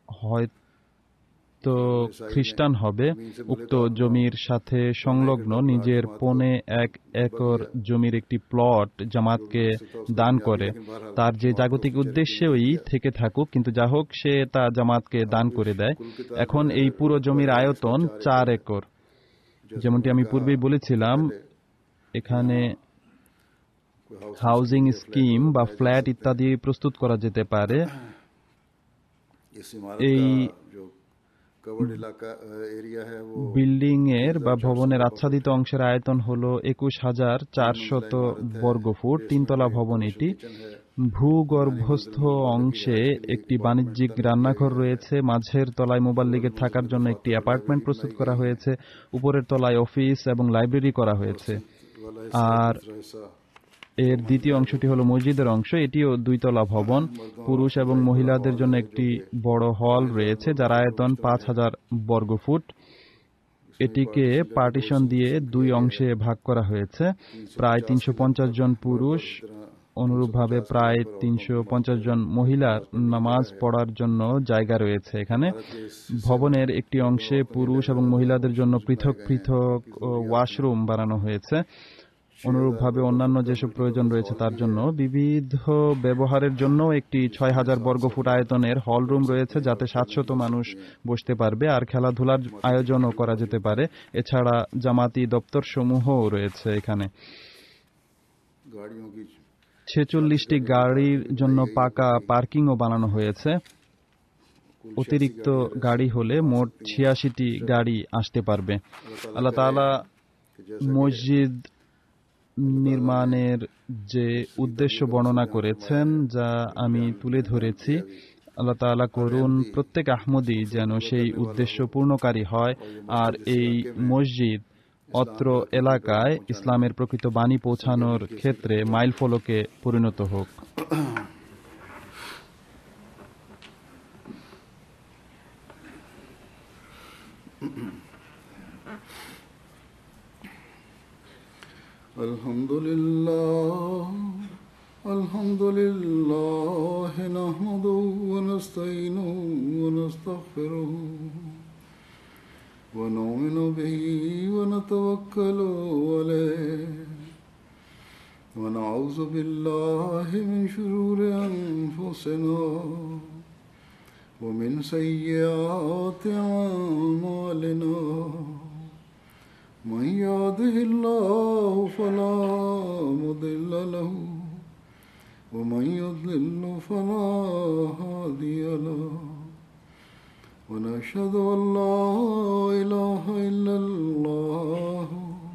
হয়তো খ্রিস্টান হবে উক্ত জমির সাথে সংলগ্ন নিজের পৌনে এক একর জমির একটি প্লট জামাতকে দান করে। তার যে জাগতিক উদ্দেশ্যেই থেকে থাকুক, কিন্তু যা হোক সে তা জামাতকে দান করে দেয়। এখন এই পুরো জমির আয়তন চার একর। যেমনটি আমি পূর্বেই বলেছিলাম, এখানে হাউজিং স্কিম বা ফ্ল্যাট ইত্যাদি প্রস্তুত করা যেতে পারে। এই বিল্ডিং এর বা ভবনের আচ্ছাদিত অংশের আয়তন হল একুশ হাজার চারশত বর্গফুট। তিনতলা ভবন এটি। ভূগর্ভস্থ অংশে একটি বাণিজ্যিক রান্নাঘর রয়েছে। মাঝের তলায় মোবাল্লিগের থাকার জন্য একটি অ্যাপার্টমেন্ট প্রস্তুত করা হয়েছে। উপরের তলায় অফিস এবং লাইব্রেরি করা হয়েছে। আর এর দ্বিতীয় অংশটি হল মসজিদের অংশ। এটিও দুইতলা ভবন। পুরুষ এবং মহিলাদের জন্য একটি বড় হল রয়েছে, যার আয়তন পাঁচ হাজার বর্গফুট। এটিকে পার্টিশন দিয়ে দুই অংশে ভাগ করা হয়েছে। প্রায় তিনশো পঞ্চাশ জন পুরুষ, অনুরূপভাবে প্রায় তিনশো পঞ্চাশ জন মহিলার নামাজ পড়ার জন্য জায়গা রয়েছে এখানে। ভবনের একটি অংশে পুরুষ এবং মহিলাদের জন্য পৃথক পৃথক ওয়াশরুম বানানো হয়েছে। অনুরূপভাবে অন্যান্য যেসব প্রয়োজন রয়েছে তার জন্য বিবিধ ব্যবহারের জন্য একটি ছয় হাজার বর্গফুট আয়তনের হল রুম রয়েছে, যাতে সাতশত মানুষ বসতে পারবে, আর খেলাধুলার আয়োজনও করা যেতে পারে। এছাড়া জামাতি দপ্তর সমূহও রয়েছে এখানে। ছেচল্লিশটি গাড়ির জন্য পাকা পার্কিংও বানানো হয়েছে। অতিরিক্ত গাড়ি হলে মোট ছিয়াশিটি গাড়ি আসতে পারবে। আল্লাহ তাআলা মসজিদ নির্মাণের যে উদ্দেশ্য বর্ণনা করেছেন, যা আমি তুলে ধরেছি, আল্লাহ তাআলা করুন প্রত্যেক আহমদী যেন সেই উদ্দেশ্য পূর্ণকারী হয়, আর এই মসজিদ অত্র এলাকায় ইসলামের প্রকৃত বাণী পৌঁছানোর ক্ষেত্রে মাইলফলকে পরিণত হোক। আলহামদুলিল্লাহ আলহামদুলিল্লাহ নাহমাদুহু ওয়া নাস্তাঈনুহু ওয়া নাস্তাগফিরুহু ওয়া নু'মিনু বিহি ওয়া নাতাওয়াক্কালু আলাইহি ওয়া নাউযু বিল্লাহি মিন শুরুরি আনফুসিনা ওয়া মিন সাইয়্যাতি আ'মালিনা। من يهده الله فلا مضل له ومن يضلل فلا هادي له ونشهد أن لا إله إلا الله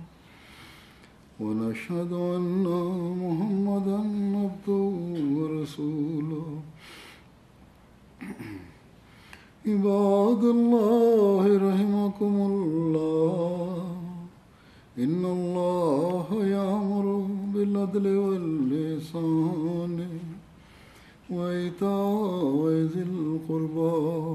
ونشهد أن محمدا عبده ورسوله. عباد الله رحمكم الله إن الله يأمر بالعدل والإحسان وإيتاء ذي القربى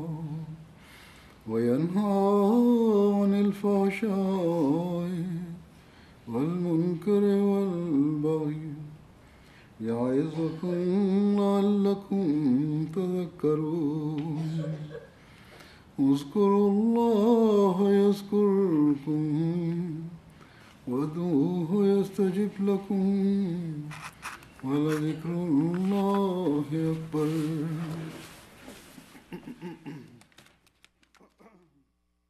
وينهى عن الفحشاء والمنكر والبغي يعظكم لعلكم تذكرون اذكروا الله يذكركم وادعوه يستجب لكم ولذكر الله أكبر